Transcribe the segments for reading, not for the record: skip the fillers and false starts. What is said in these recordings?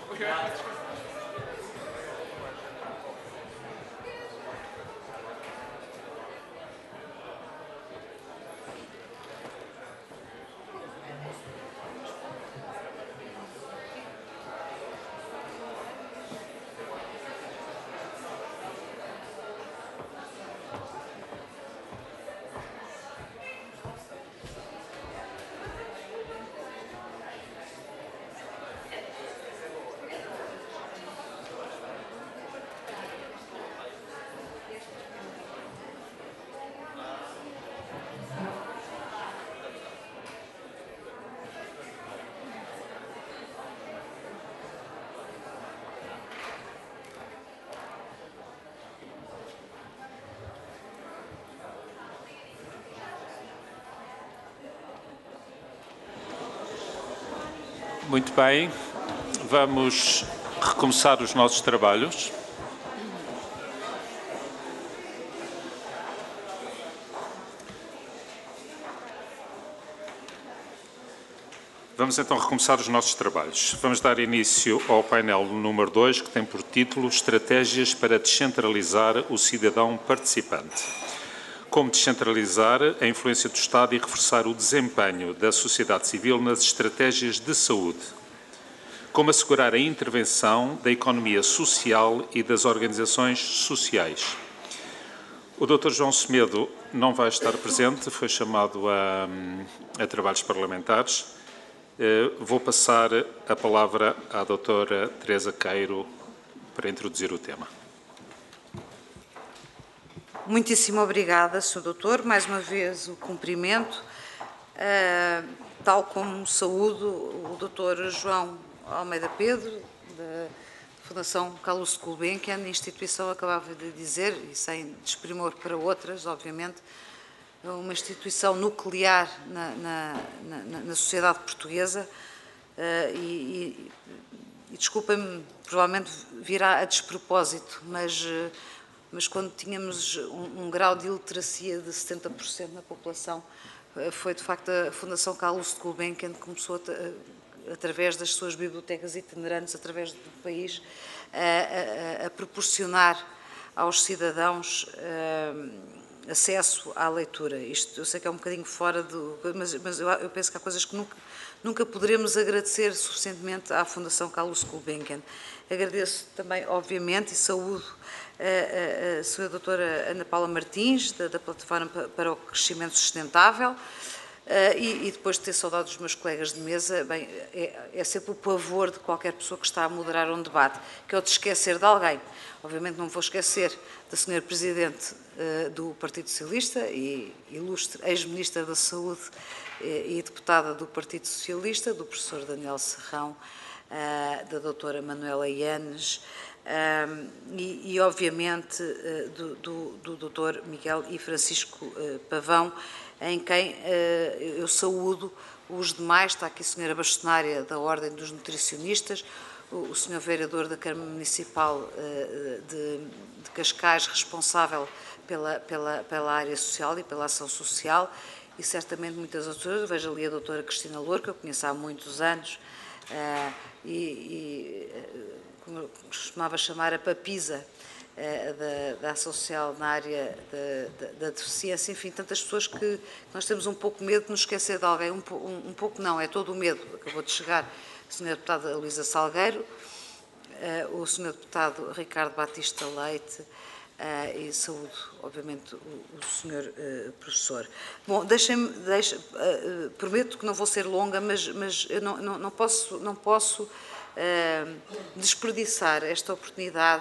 Muito bem, vamos recomeçar os nossos trabalhos. Vamos então recomeçar os nossos trabalhos. Vamos dar início ao painel número 2, que tem por título Estratégias para descentralizar o cidadão participante. Como descentralizar a influência do Estado e reforçar o desempenho da sociedade civil nas estratégias de saúde. Como assegurar a intervenção da economia social e das organizações sociais. O Dr. João Semedo não vai estar presente, foi chamado a trabalhos parlamentares. Vou passar a palavra à doutora Teresa Queiro para introduzir o tema. Muitíssimo obrigada, Sr. Doutor. Mais uma vez o cumprimento. Tal como saúdo o Dr. João Almeida Pedro, da Fundação Calouste Gulbenkian, instituição, acabava de dizer, e sem desprimor para outras, obviamente, uma instituição nuclear na sociedade portuguesa e desculpem-me, provavelmente virá a despropósito, mas quando tínhamos um grau de iliteracia de 70% na população, foi de facto a Fundação Calouste Gulbenkian que começou, através das suas bibliotecas itinerantes, através do país, a proporcionar aos cidadãos acesso à leitura. Isto eu sei que é um bocadinho fora do... Mas eu penso que há coisas que nunca poderemos agradecer suficientemente à Fundação Calouste Gulbenkian. Agradeço também, obviamente, e saúdo a Sra. Doutora Ana Paula Martins, da Plataforma para o Crescimento Sustentável, e depois de ter saudado dos meus colegas de mesa, bem, é sempre o pavor de qualquer pessoa que está a moderar um debate, que é o de esquecer de alguém. Obviamente não vou esquecer da Sra. Presidente do Partido Socialista e ilustre ex-Ministra da Saúde e deputada do Partido Socialista, do professor Daniel Serrão, da doutora Manuela Ianes, e obviamente do Dr. Miguel e Francisco Pavão, em quem eu saúdo os demais. Está aqui a Sra. Bastonária da Ordem dos Nutricionistas, o Sr. Vereador da Câmara Municipal de Cascais, responsável pela área social e pela ação social, e certamente muitas outras. Vejo ali a doutora Cristina Louro, que eu conheço há muitos anos, como eu costumava chamar, a papisa da ação social na área da deficiência. Enfim, tantas pessoas que nós temos um pouco medo de nos esquecer de alguém. Um pouco não, é todo o medo. Acabou de chegar a Sra. Deputada Luísa Salgueiro, o Sr. Deputado Ricardo Batista Leite, e saúdo, obviamente, o Sr. Professor. Bom, prometo que não vou ser longa, mas eu não posso desperdiçar esta oportunidade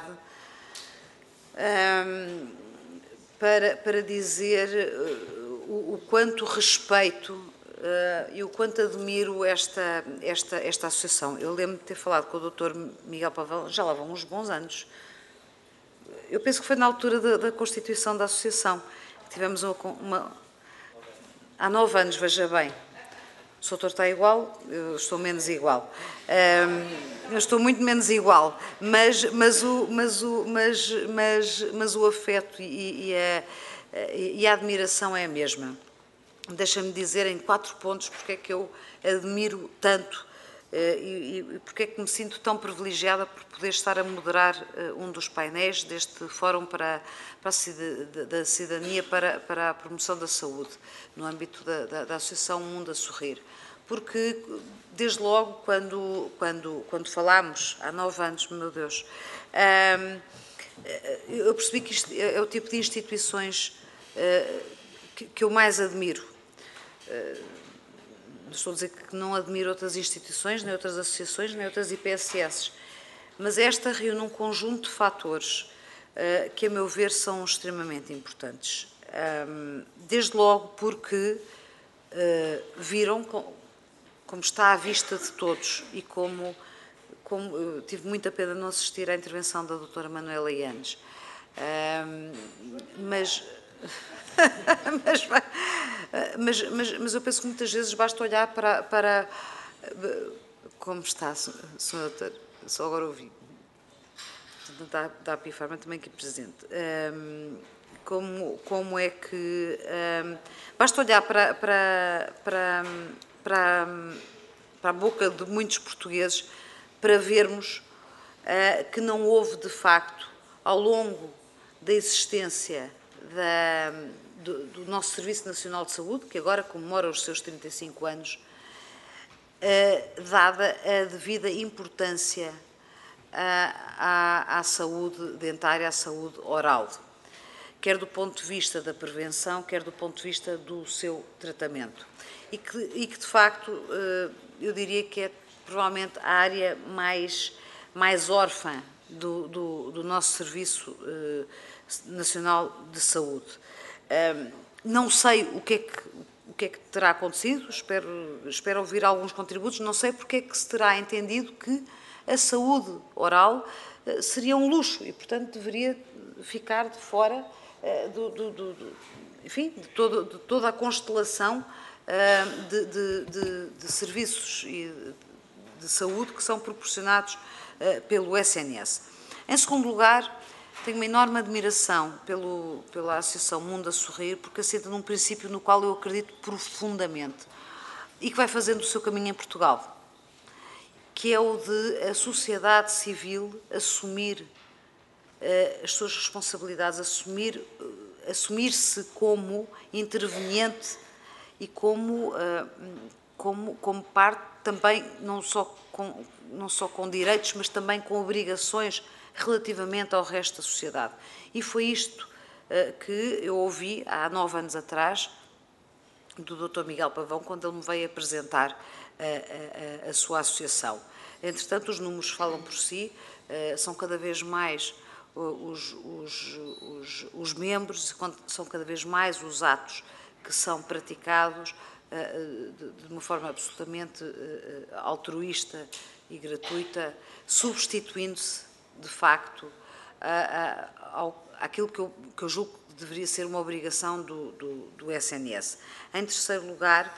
para dizer o quanto respeito e o quanto admiro esta associação. Eu lembro de ter falado com o Dr. Miguel Pavão, já lá vão uns bons anos. Eu penso que foi na altura da constituição da associação. Tivemos há 9 anos, veja bem. O doutor está igual, eu estou menos igual. Eu estou muito menos igual, mas o afeto e a admiração é a mesma. Deixa-me dizer em 4 pontos porque é que eu admiro tanto e porque é que me sinto tão privilegiada por poder estar a moderar um dos painéis deste Fórum da Cidadania para a Promoção da Saúde, no âmbito da Associação Mundo a Sorrir. Porque, desde logo, quando falámos, há 9 anos, meu Deus, eu percebi que isto é o tipo de instituições que eu mais admiro. Estou a dizer que não admiro outras instituições, nem outras associações, nem outras IPSS, mas esta reúne um conjunto de fatores que, a meu ver, são extremamente importantes. Desde logo porque viram, como está à vista de todos, e como tive muita pena de não assistir à intervenção da doutora Manuela Yanes, mas eu penso que muitas vezes basta olhar para como está, Sr. Doutor, só agora ouvi, está a pifar, mas também aqui presente, como é que, basta olhar para a boca de muitos portugueses para vermos que não houve, de facto, ao longo da existência do nosso Serviço Nacional de Saúde, que agora comemora os seus 35 anos, dada a devida importância à saúde dentária, à saúde oral, quer do ponto de vista da prevenção, quer do ponto de vista do seu tratamento. E que de facto, eu diria que é provavelmente a área mais órfã do nosso Serviço Nacional de Saúde. Não sei o que é que terá acontecido, espero ouvir alguns contributos, não sei porque é que se terá entendido que a saúde oral seria um luxo e, portanto, deveria ficar de fora enfim, de toda a constelação de serviços de saúde que são proporcionados pelo SNS. Em segundo lugar, tenho uma enorme admiração pela Associação Mundo a Sorrir, porque assenta num princípio no qual eu acredito profundamente e que vai fazendo o seu caminho em Portugal, que é o de a sociedade civil assumir as suas responsabilidades, assumir-se como interveniente e como parte também, não só com direitos, mas também com obrigações relativamente ao resto da sociedade. E foi isto que eu ouvi há 9 anos atrás do Dr. Miguel Pavão, quando ele me veio apresentar a sua associação. Entretanto, os números falam por si, são cada vez mais os membros, são cada vez mais os atos que são praticados de uma forma absolutamente altruísta e gratuita, substituindo-se, de facto, àquilo que eu julgo que deveria ser uma obrigação do SNS. Em terceiro lugar,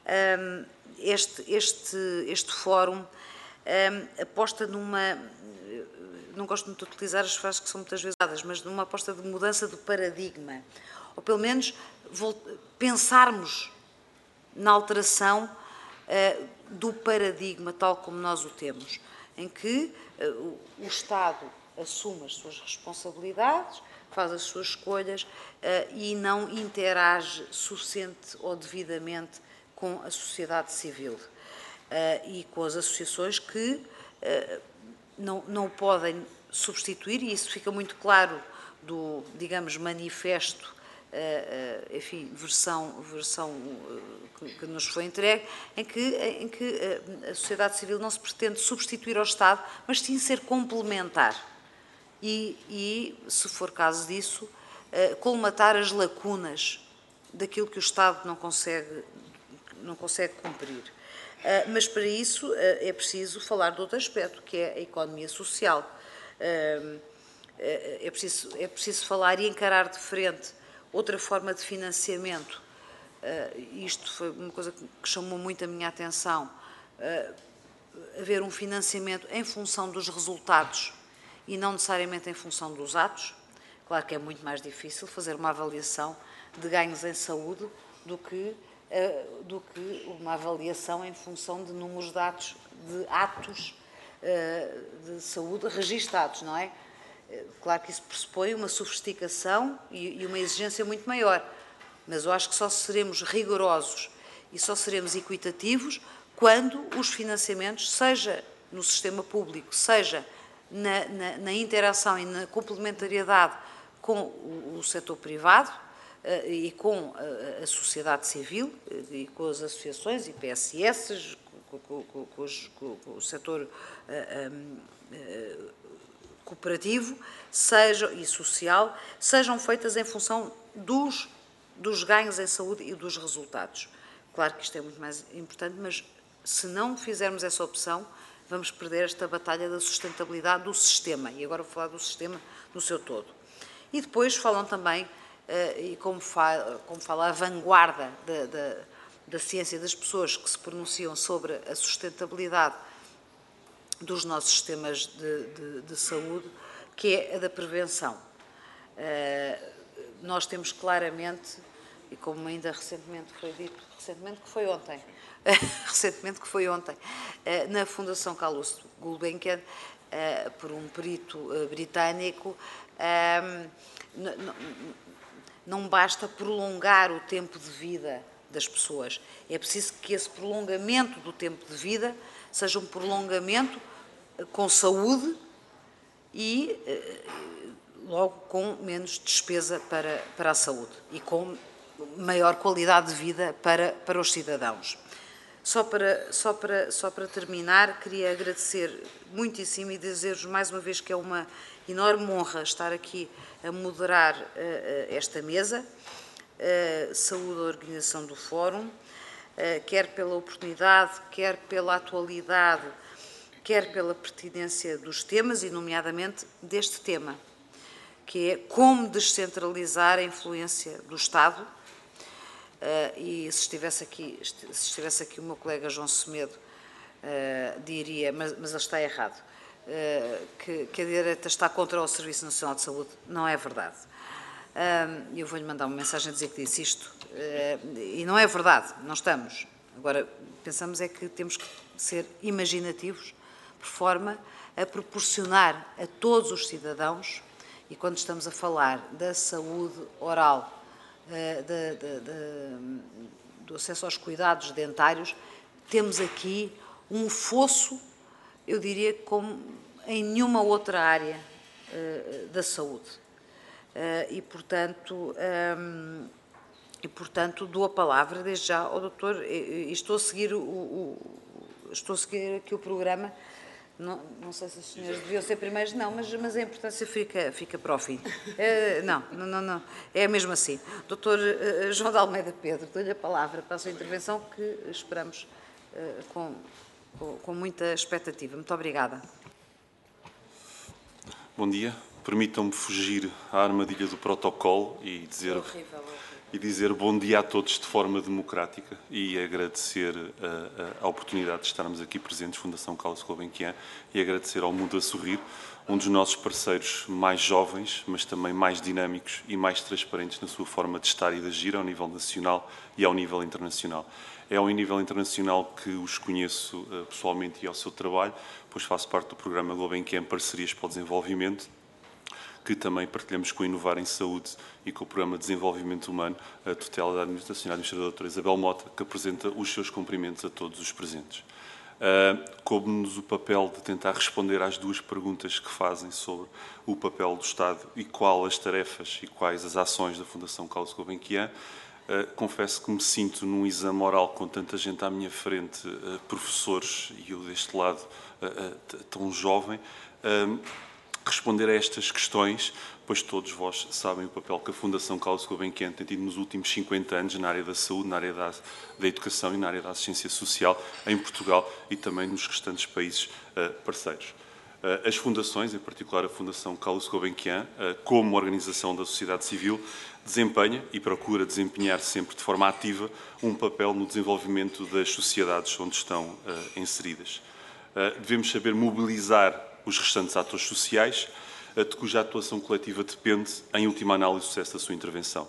este fórum aposta numa, não gosto muito de utilizar as frases que são muitas vezes usadas, mas numa aposta de mudança de paradigma, ou pelo menos pensarmos na alteração do paradigma tal como nós o temos, em que o Estado assume as suas responsabilidades, faz as suas escolhas e não interage suficiente ou devidamente com a sociedade civil e com as associações que não podem substituir, e isso fica muito claro do, digamos, manifesto, enfim, versão que nos foi entregue, em que a sociedade civil não se pretende substituir ao Estado, mas sim ser complementar e se for caso disso, colmatar as lacunas daquilo que o Estado não consegue cumprir. Mas para isso é preciso falar de outro aspecto, que é a economia social. É preciso falar e encarar de frente outra forma de financiamento. Isto foi uma coisa que chamou muito a minha atenção. Haver um financiamento em função dos resultados e não necessariamente em função dos atos. Claro que é muito mais difícil fazer uma avaliação de ganhos em saúde do que do que uma avaliação em função de números de atos de saúde registados, não é? Claro que isso pressupõe uma sofisticação e uma exigência muito maior, mas eu acho que só seremos rigorosos e só seremos equitativos quando os financiamentos, seja no sistema público, seja na interação e na complementariedade com o setor privado e com a sociedade civil e com as associações e PSS, com o setor cooperativo e social, sejam feitas em função dos ganhos em saúde e dos resultados. Claro que isto é muito mais importante, mas se não fizermos essa opção, vamos perder esta batalha da sustentabilidade do sistema. E agora vou falar do sistema no seu todo. E depois falam também, e como fala a vanguarda da ciência das pessoas que se pronunciam sobre a sustentabilidade dos nossos sistemas de saúde, que é a da prevenção. Nós temos claramente, e como ainda recentemente foi dito, recentemente que foi ontem, na Fundação Carlos Gulbenkian, por um perito britânico, não basta prolongar o tempo de vida das pessoas. É preciso que esse prolongamento do tempo de vida seja um prolongamento com saúde e logo com menos despesa para a saúde e com maior qualidade de vida para os cidadãos. Só para terminar, queria agradecer muitíssimo e dizer-vos mais uma vez que é uma enorme honra estar aqui a moderar esta mesa. Saúde a organização do Fórum, quer pela oportunidade, quer pela atualidade, quer pela pertinência dos temas, e nomeadamente deste tema, que é como descentralizar a influência do Estado. E se estivesse aqui o meu colega João Semedo, diria, mas ele está errado, que a direita está contra o Serviço Nacional de Saúde. Não é verdade. Eu vou-lhe mandar uma mensagem a dizer que disse isto, e não é verdade, não estamos. Agora, pensamos é que temos que ser imaginativos, por forma a proporcionar a todos os cidadãos, e quando estamos a falar da saúde oral, do acesso aos cuidados dentários, temos aqui um fosso, eu diria, como em nenhuma outra área da saúde. E, portanto, dou a palavra desde já ao doutor, e estou a seguir aqui o programa. Não sei se os senhores deviam ser primeiros, não, mas a importância fica para o fim. Não, é mesmo assim. Doutor João de Almeida Pedro, dou-lhe a palavra para a sua intervenção, que esperamos com muita expectativa. Muito obrigada. Bom dia. Permitam-me fugir à armadilha do protocolo e dizer bom dia a todos de forma democrática e agradecer a oportunidade de estarmos aqui presentes, Fundação Carlos Gulbenkian, e agradecer ao Mundo a Sorrir, um dos nossos parceiros mais jovens, mas também mais dinâmicos e mais transparentes na sua forma de estar e de agir ao nível nacional e ao nível internacional. É ao nível internacional que os conheço pessoalmente e ao seu trabalho, pois faço parte do programa Gulbenkian Parcerias para o Desenvolvimento, que também partilhamos com o Inovar em Saúde e com o Programa de Desenvolvimento Humano, a tutela da Administração, a administradora doutora Isabel Mota, que apresenta os seus cumprimentos a todos os presentes. Coube-nos o papel de tentar responder às duas perguntas que fazem sobre o papel do Estado e quais as tarefas e quais as ações da Fundação Carlos Gulbenkian. Confesso que me sinto num exame oral com tanta gente à minha frente, professores, e eu deste lado tão jovem, responder a estas questões, pois todos vós sabem o papel que a Fundação Carlos Gulbenkian tem tido nos últimos 50 anos na área da saúde, na área da educação e na área da assistência social em Portugal e também nos restantes países parceiros. As fundações, em particular a Fundação Carlos Gulbenkian, como organização da sociedade civil, desempenha e procura desempenhar sempre de forma ativa um papel no desenvolvimento das sociedades onde estão inseridas. Devemos saber mobilizar os restantes atores sociais, de cuja atuação coletiva depende, em última análise, o sucesso da sua intervenção.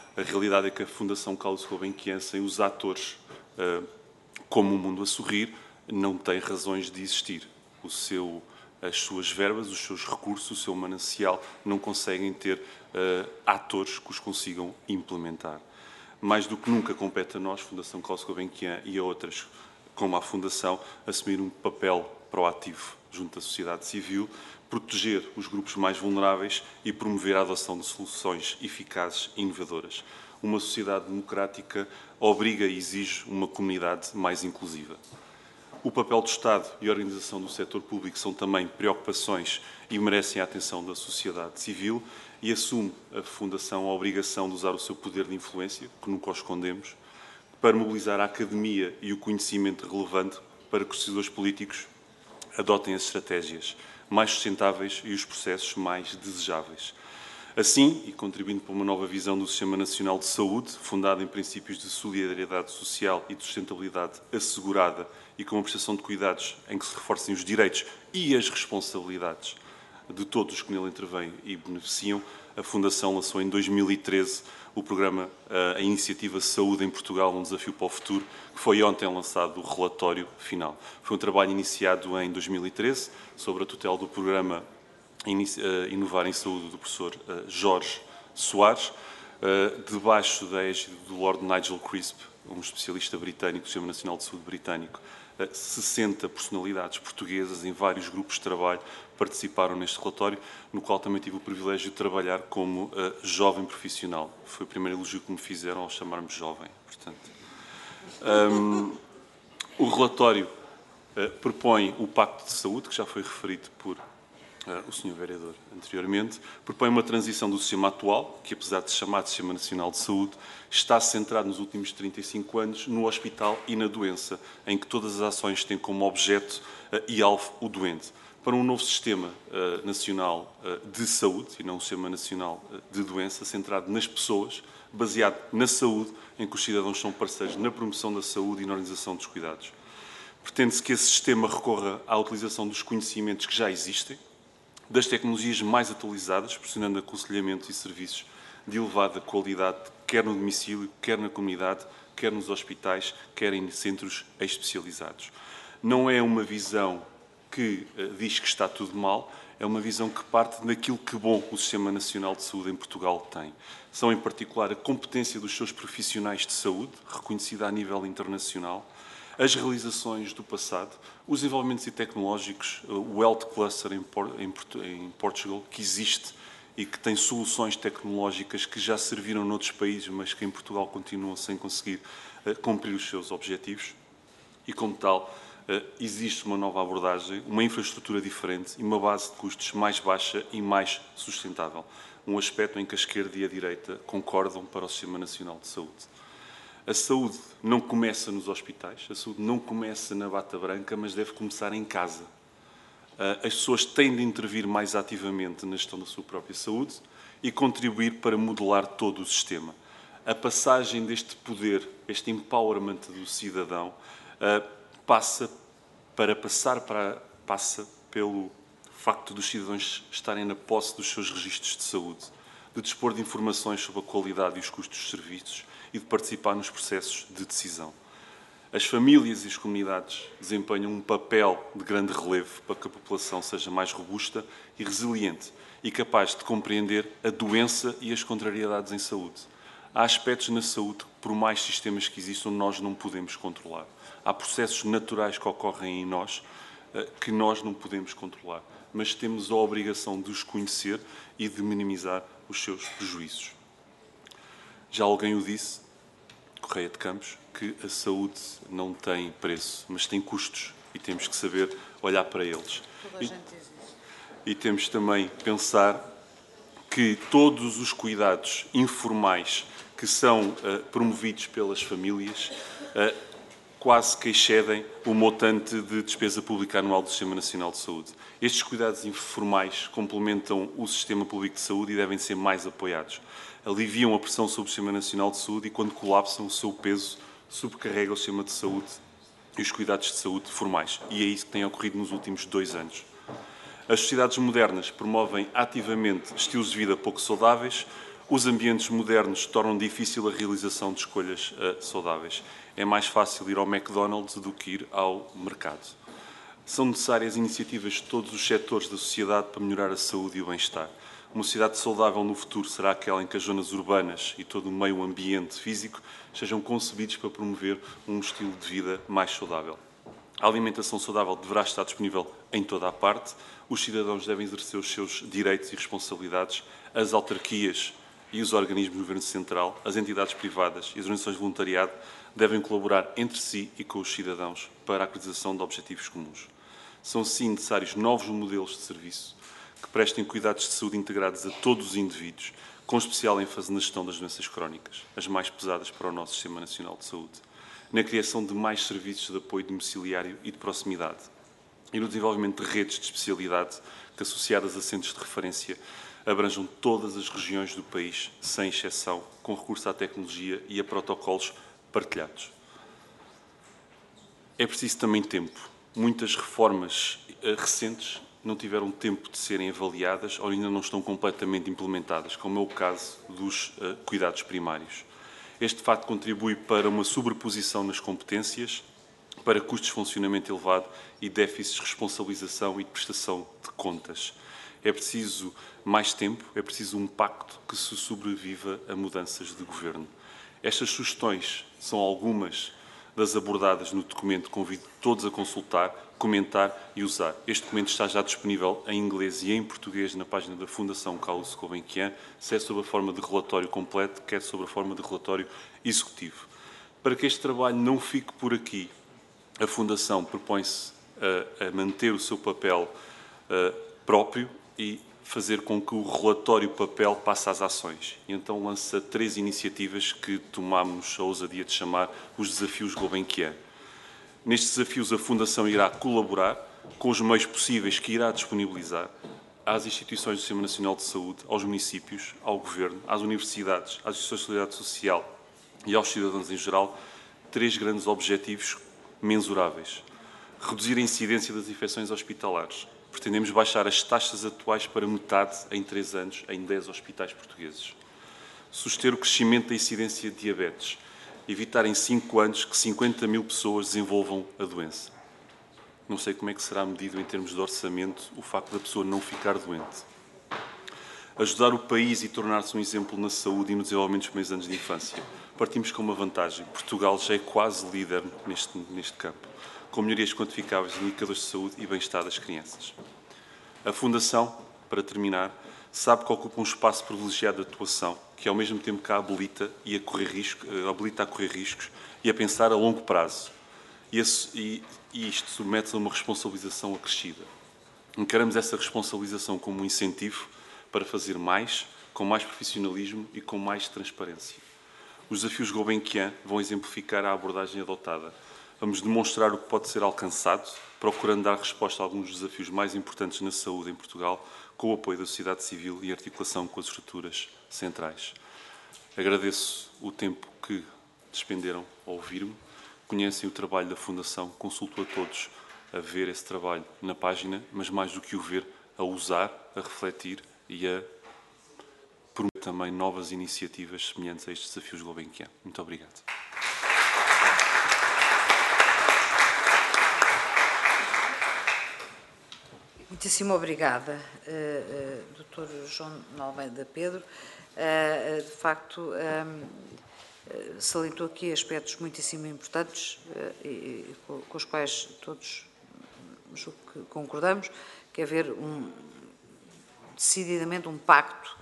A realidade é que a Fundação Carlos Gulbenkian, sem os atores como o Mundo a Sorrir, não tem razões de existir. As suas verbas, os seus recursos, o seu manancial não conseguem ter atores que os consigam implementar. Mais do que nunca compete a nós, Fundação Carlos Gulbenkian e a outras, como a Fundação, assumir um papel proativo junto à sociedade civil, proteger os grupos mais vulneráveis e promover a adoção de soluções eficazes e inovadoras. Uma sociedade democrática obriga e exige uma comunidade mais inclusiva. O papel do Estado e a organização do setor público são também preocupações e merecem a atenção da sociedade civil, e assume a Fundação a obrigação de usar o seu poder de influência, que nunca o escondemos, para mobilizar a academia e o conhecimento relevante para que os decisores políticos adotem as estratégias mais sustentáveis e os processos mais desejáveis. Assim, e contribuindo para uma nova visão do Sistema Nacional de Saúde, fundado em princípios de solidariedade social e de sustentabilidade assegurada e com uma prestação de cuidados em que se reforcem os direitos e as responsabilidades de todos os que nele intervêm e beneficiam, a Fundação lançou em 2013 o programa A Iniciativa Saúde em Portugal, um desafio para o futuro, que foi ontem lançado o relatório final. Foi um trabalho iniciado em 2013, sob a tutela do programa Inovar em Saúde do professor Jorge Soares, debaixo da égide do Lord Nigel Crisp, um especialista britânico do Sistema Nacional de Saúde britânico. 60 personalidades portuguesas em vários grupos de trabalho participaram neste relatório, no qual também tive o privilégio de trabalhar como jovem profissional. Foi o primeiro elogio que me fizeram ao chamar-me jovem. Portanto, o relatório propõe o Pacto de Saúde, que já foi referido por o Sr. Vereador anteriormente, propõe uma transição do sistema atual, que apesar de se chamar de Sistema Nacional de Saúde, está centrado nos últimos 35 anos no hospital e na doença, em que todas as ações têm como objeto e alvo o doente. Para um novo Sistema Nacional de Saúde, e não um Sistema Nacional de Doença, centrado nas pessoas, baseado na saúde, em que os cidadãos são parceiros na promoção da saúde e na organização dos cuidados. Pretende-se que esse sistema recorra à utilização dos conhecimentos que já existem, das tecnologias mais atualizadas, proporcionando aconselhamento e serviços de elevada qualidade, quer no domicílio, quer na comunidade, quer nos hospitais, quer em centros especializados. Não é uma visão que diz que está tudo mal, é uma visão que parte daquilo que bom o Sistema Nacional de Saúde em Portugal tem. São, em particular, a competência dos seus profissionais de saúde, reconhecida a nível internacional, as realizações do passado, os desenvolvimentos tecnológicos, o Health Cluster em Portugal, que existe e que tem soluções tecnológicas que já serviram noutros países, mas que em Portugal continuam sem conseguir cumprir os seus objetivos. E, como tal, existe uma nova abordagem, uma infraestrutura diferente e uma base de custos mais baixa e mais sustentável. Um aspecto em que a esquerda e a direita concordam para o Sistema Nacional de Saúde. A saúde não começa nos hospitais, a saúde não começa na bata branca, mas deve começar em casa. As pessoas têm de intervir mais ativamente na gestão da sua própria saúde e contribuir para modelar todo o sistema. A passagem deste poder, este empowerment do cidadão, passa pelo facto dos cidadãos estarem na posse dos seus registros de saúde, de dispor de informações sobre a qualidade e os custos dos serviços e de participar nos processos de decisão. As famílias e as comunidades desempenham um papel de grande relevo para que a população seja mais robusta e resiliente e capaz de compreender a doença e as contrariedades em saúde. Há aspectos na saúde que, por mais sistemas que existam, nós não podemos controlar. Há processos naturais que ocorrem em nós que nós não podemos controlar, mas temos a obrigação de os conhecer e de minimizar os seus prejuízos. Já alguém o disse, Correia de Campos, que a saúde não tem preço, mas tem custos e temos que saber olhar para eles. E temos também pensar que todos os cuidados informais que são promovidos pelas famílias quase que excedem o montante de despesa pública anual do Sistema Nacional de Saúde. Estes cuidados informais complementam o Sistema Público de Saúde e devem ser mais apoiados. Aliviam a pressão sobre o Sistema Nacional de Saúde e, quando colapsam, o seu peso subcarrega o sistema de saúde e os cuidados de saúde formais. E é isso que tem ocorrido nos últimos 2 anos. As sociedades modernas promovem ativamente estilos de vida pouco saudáveis, Os ambientes modernos tornam difícil a realização de escolhas saudáveis. É mais fácil ir ao McDonald's do que ir ao mercado. São necessárias iniciativas de todos os setores da sociedade para melhorar a saúde e o bem-estar. Uma sociedade saudável no futuro será aquela em que as zonas urbanas e todo o meio ambiente físico sejam concebidos para promover um estilo de vida mais saudável. A alimentação saudável deverá estar disponível em toda a parte. Os cidadãos devem exercer os seus direitos e responsabilidades. As autarquias e os organismos do Governo Central, as entidades privadas e as organizações de voluntariado devem colaborar entre si e com os cidadãos para a realização de objetivos comuns. São, sim, necessários novos modelos de serviço que prestem cuidados de saúde integrados a todos os indivíduos, com especial ênfase na gestão das doenças crónicas, as mais pesadas para o nosso Sistema Nacional de Saúde, na criação de mais serviços de apoio domiciliário e de proximidade e no desenvolvimento de redes de especialidade que, associadas a centros de referência, abranjam todas as regiões do país, sem exceção, com recurso à tecnologia e a protocolos partilhados. É preciso também tempo. Muitas reformas recentes não tiveram tempo de serem avaliadas ou ainda não estão completamente implementadas, como é o caso dos cuidados primários. Este facto contribui para uma sobreposição nas competências, para custos de funcionamento elevado e déficits de responsabilização e de prestação de contas. É preciso mais tempo, é preciso um pacto que se sobreviva a mudanças de governo. Estas sugestões são algumas das abordadas no documento. Convido todos a consultar, comentar e usar. Este documento está já disponível em inglês e em português na página da Fundação Carlos Gulbenkian, se é sob a forma de relatório completo, quer sob a forma de relatório executivo. Para que este trabalho não fique por aqui, a Fundação propõe-se a manter o seu papel próprio e fazer com que o relatório papel passe às ações. E então lança 3 iniciativas que tomamos a ousadia de chamar os desafios Gulbenkian. Nestes desafios, a Fundação irá colaborar com os meios possíveis que irá disponibilizar às instituições do Sistema Nacional de Saúde, aos municípios, ao Governo, às universidades, às instituições de solidariedade social e aos cidadãos em geral, 3 grandes objetivos mensuráveis. Reduzir a incidência das infecções hospitalares. Pretendemos baixar as taxas atuais para metade em 3 anos em 10 hospitais portugueses. Suster o crescimento da incidência de diabetes. Evitar em 5 anos que 50 mil pessoas desenvolvam a doença. Não sei como é que será medido em termos de orçamento o facto da pessoa não ficar doente. Ajudar o país e tornar-se um exemplo na saúde e no desenvolvimento dos primeiros anos de infância. Partimos com uma vantagem. Portugal já é quase líder neste campo, com melhorias quantificáveis de indicadores de saúde e bem-estar das crianças. A Fundação, para terminar, sabe que ocupa um espaço privilegiado de atuação, que ao mesmo tempo que a habilita a correr riscos e a pensar a longo prazo. E isto submete-se a uma responsabilização acrescida. Encaramos essa responsabilização como um incentivo para fazer mais, com mais profissionalismo e com mais transparência. Os desafios Gulbenkian vão exemplificar a abordagem adotada. Vamos demonstrar o que pode ser alcançado, procurando dar resposta a alguns dos desafios mais importantes na saúde em Portugal, com o apoio da sociedade civil e articulação com as estruturas centrais. Agradeço o tempo que despenderam a ouvir-me. Conhecem o trabalho da Fundação, consulto a todos a ver esse trabalho na página, mas mais do que o ver, a usar, a refletir e a promover também novas iniciativas semelhantes a estes desafios Gulbenkian. Muito obrigado. Muitíssimo obrigada, Dr. João Almeida Pedro. De facto, salientou aqui aspectos muitíssimo importantes e com os quais todos julgo que concordamos, que é haver decididamente um pacto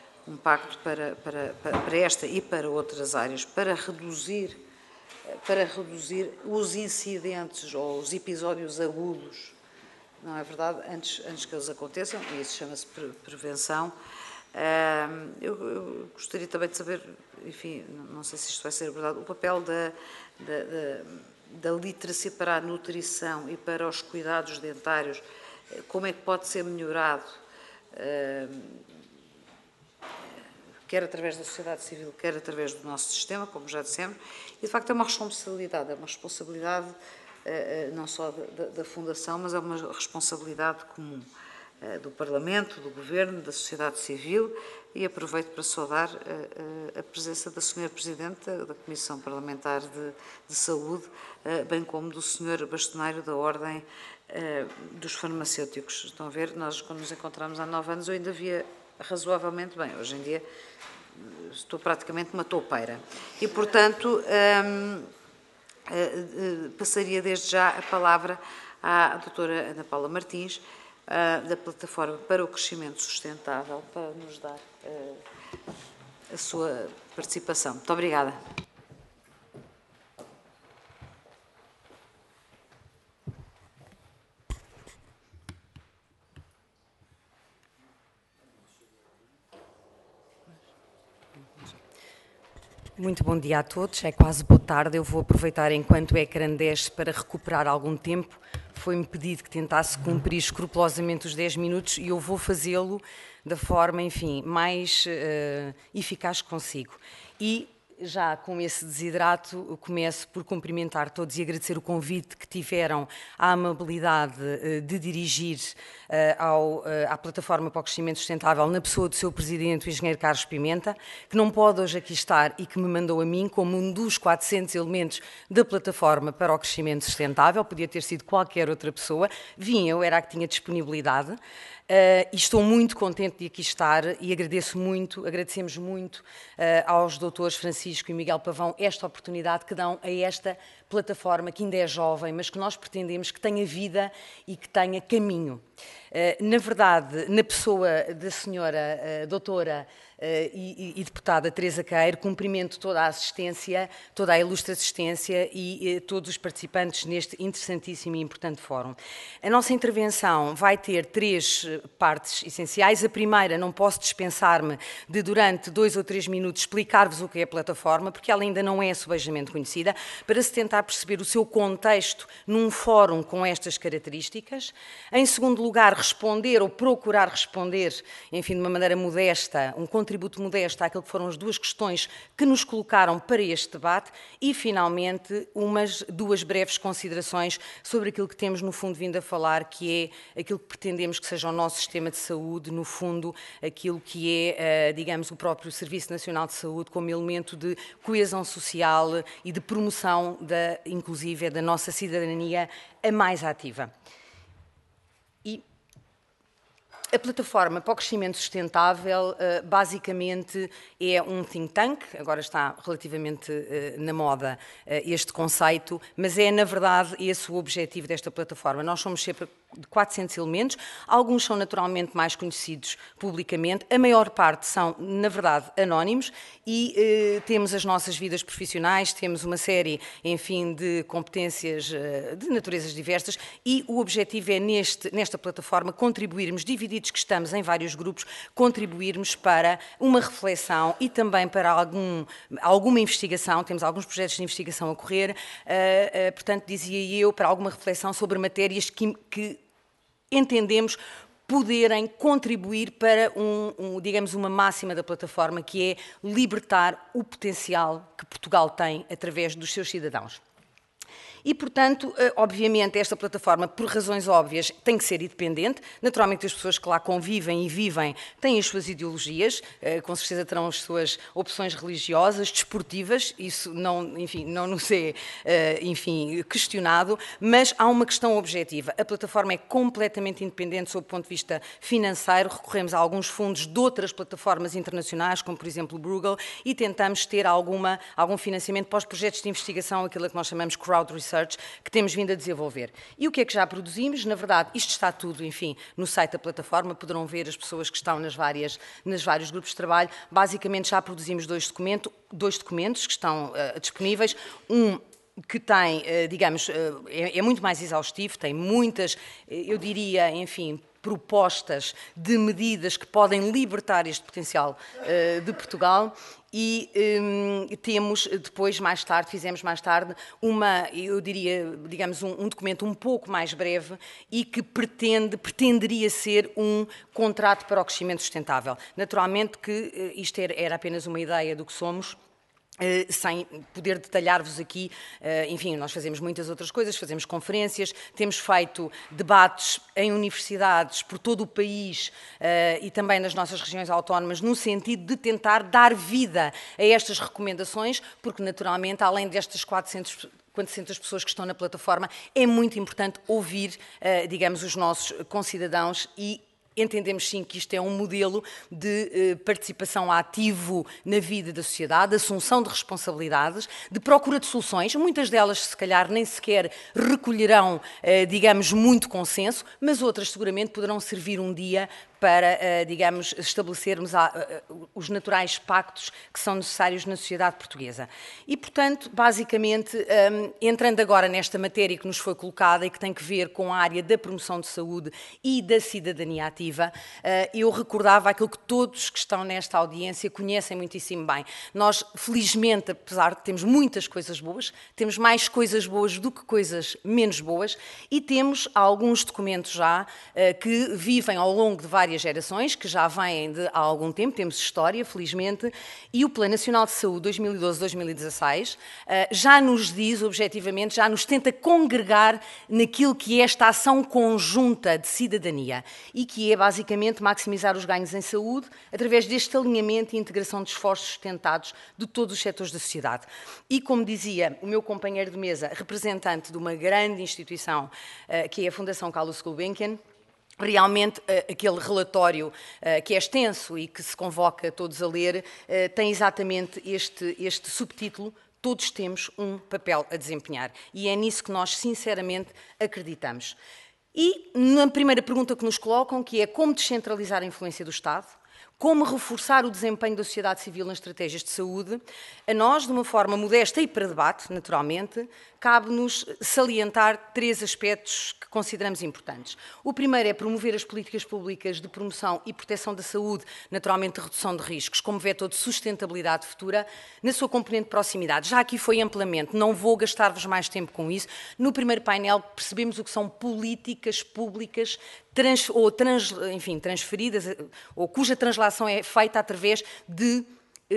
para esta e para outras áreas, para reduzir os incidentes ou os episódios agudos, não é verdade, antes que eles aconteçam, e isso chama-se prevenção. Eu gostaria também de saber, enfim, não sei se isto vai ser abordado, o papel da literacia para a nutrição e para os cuidados dentários, como é que pode ser melhorado, quer através da sociedade civil, quer através do nosso sistema, como já dissemos, e de facto é uma responsabilidade não só da Fundação, mas é uma responsabilidade comum. do Parlamento, do Governo, da sociedade civil, e aproveito para saudar a presença da Sra. Presidente da Comissão Parlamentar de Saúde, bem como do Sr. Bastonário da Ordem dos Farmacêuticos. Estão a ver, nós quando nos encontramos há 9 anos eu ainda via razoavelmente bem, hoje em dia estou praticamente uma toupeira. E, portanto, passaria desde já a palavra à doutora Ana Paula Martins, da Plataforma para o Crescimento Sustentável, para nos dar a sua participação. Muito obrigada. Muito bom dia a todos, é quase boa tarde, eu vou aproveitar enquanto o ecrã desce para recuperar algum tempo. Foi-me pedido que tentasse cumprir escrupulosamente os 10 minutos e eu vou fazê-lo da forma, enfim, mais eficaz que consigo. E já com esse desidrato, começo por cumprimentar todos e agradecer o convite que tiveram, a amabilidade de dirigir à Plataforma para o Crescimento Sustentável na pessoa do seu Presidente, o Engenheiro Carlos Pimenta, que não pode hoje aqui estar e que me mandou a mim como um dos 400 elementos da Plataforma para o Crescimento Sustentável, podia ter sido qualquer outra pessoa, vim eu, era a que tinha disponibilidade. E estou muito contente de aqui estar e agradecemos muito aos doutores Francisco e Miguel Pavão esta oportunidade que dão a esta plataforma que ainda é jovem, mas que nós pretendemos que tenha vida e que tenha caminho. Na verdade, na pessoa da senhora doutora e deputada Teresa Queiro, cumprimento toda a assistência, toda a ilustre assistência e todos os participantes neste interessantíssimo e importante fórum. A nossa intervenção vai ter 3 partes essenciais. A primeira, não posso dispensar-me de, durante 2 ou 3 minutos, explicar-vos o que é a plataforma, porque ela ainda não é subejamente conhecida, para se tentar perceber o seu contexto num fórum com estas características. Em segundo lugar, responder ou procurar responder, enfim, de uma maneira modesta, um contributo modesto àquilo que foram as 2 questões que nos colocaram para este debate e, finalmente, 2 breves considerações sobre aquilo que temos, no fundo, vindo a falar, que é aquilo que pretendemos que seja o nosso sistema de saúde, no fundo, aquilo que é, digamos, o próprio Serviço Nacional de Saúde como elemento de coesão social e de promoção, inclusive, da nossa cidadania a mais ativa. A Plataforma para o Crescimento Sustentável, basicamente, é um think tank, agora está relativamente na moda este conceito, mas é, na verdade, esse o objetivo desta plataforma. Nós somos sempre de 400 elementos, alguns são naturalmente mais conhecidos publicamente, a maior parte são, na verdade, anónimos e temos as nossas vidas profissionais, temos uma série, enfim, de competências de naturezas diversas e o objetivo é, nesta plataforma, contribuirmos, divididos que estamos em vários grupos, contribuirmos para uma reflexão e também para alguma investigação, temos alguns projetos de investigação a correr, portanto, dizia eu, para alguma reflexão sobre matérias que entendemos poderem contribuir para digamos, uma máxima da plataforma, que é libertar o potencial que Portugal tem através dos seus cidadãos. E, portanto, obviamente, esta plataforma, por razões óbvias, tem que ser independente. Naturalmente, as pessoas que lá convivem e vivem têm as suas ideologias, com certeza terão as suas opções religiosas, desportivas, isso não, enfim, não nos é, enfim, questionado, mas há uma questão objetiva. A plataforma é completamente independente sob o ponto de vista financeiro, recorremos a alguns fundos de outras plataformas internacionais, como, por exemplo, o Bruegel, e tentamos ter algum financiamento para os projetos de investigação, aquilo que nós chamamos crowd research, que temos vindo a desenvolver. E o que é que já produzimos? Na verdade, isto está tudo, enfim, no site da plataforma, poderão ver as pessoas que estão nos vários grupos de trabalho. Basicamente, já produzimos 2 documentos que estão disponíveis. Um que tem, digamos, é muito mais exaustivo, tem muitas, eu diria, enfim, propostas de medidas que podem libertar este potencial de Portugal e temos depois, fizemos mais tarde, eu diria, digamos, um documento um pouco mais breve e que pretenderia ser um contrato para o crescimento sustentável. Naturalmente que isto era apenas uma ideia do que somos, sem poder detalhar-vos aqui, enfim, nós fazemos muitas outras coisas, fazemos conferências, temos feito debates em universidades por todo o país e também nas nossas regiões autónomas, no sentido de tentar dar vida a estas recomendações, porque naturalmente, além destas 400 pessoas que estão na plataforma, é muito importante ouvir, digamos, os nossos concidadãos e entendemos sim que isto é um modelo de participação ativo na vida da sociedade, de assunção de responsabilidades, de procura de soluções. Muitas delas, se calhar, nem sequer recolherão, digamos, muito consenso, mas outras seguramente poderão servir um dia para, digamos, estabelecermos os naturais pactos que são necessários na sociedade portuguesa. E, portanto, basicamente, entrando agora nesta matéria que nos foi colocada e que tem que ver com a área da promoção de saúde e da cidadania ativa, eu recordava aquilo que todos que estão nesta audiência conhecem muitíssimo bem. Nós, felizmente, apesar de termos muitas coisas boas, temos mais coisas boas do que coisas menos boas e temos alguns documentos já que vivem ao longo de várias gerações, que já vêm de há algum tempo, temos história, felizmente, e o Plano Nacional de Saúde 2012-2016 já nos diz, objetivamente, já nos tenta congregar naquilo que é esta ação conjunta de cidadania e que é, basicamente, maximizar os ganhos em saúde através deste alinhamento e integração de esforços sustentados de todos os setores da sociedade. E, como dizia o meu companheiro de mesa, representante de uma grande instituição, que é a Fundação Carlos Gulbenkian, realmente, aquele relatório que é extenso e que se convoca todos a ler, tem exatamente este subtítulo: todos temos um papel a desempenhar. E é nisso que nós, sinceramente, acreditamos. E na primeira pergunta que nos colocam, que é como descentralizar a influência do Estado, como reforçar o desempenho da sociedade civil nas estratégias de saúde, a nós, de uma forma modesta e para debate, naturalmente, cabe-nos salientar 3 aspectos que consideramos importantes. O primeiro é promover as políticas públicas de promoção e proteção da saúde, naturalmente de redução de riscos, como vetor de sustentabilidade futura, na sua componente de proximidade. Já aqui foi amplamente, não vou gastar-vos mais tempo com isso. No primeiro painel percebemos o que são políticas públicas transferidas, ou cuja translação é feita através de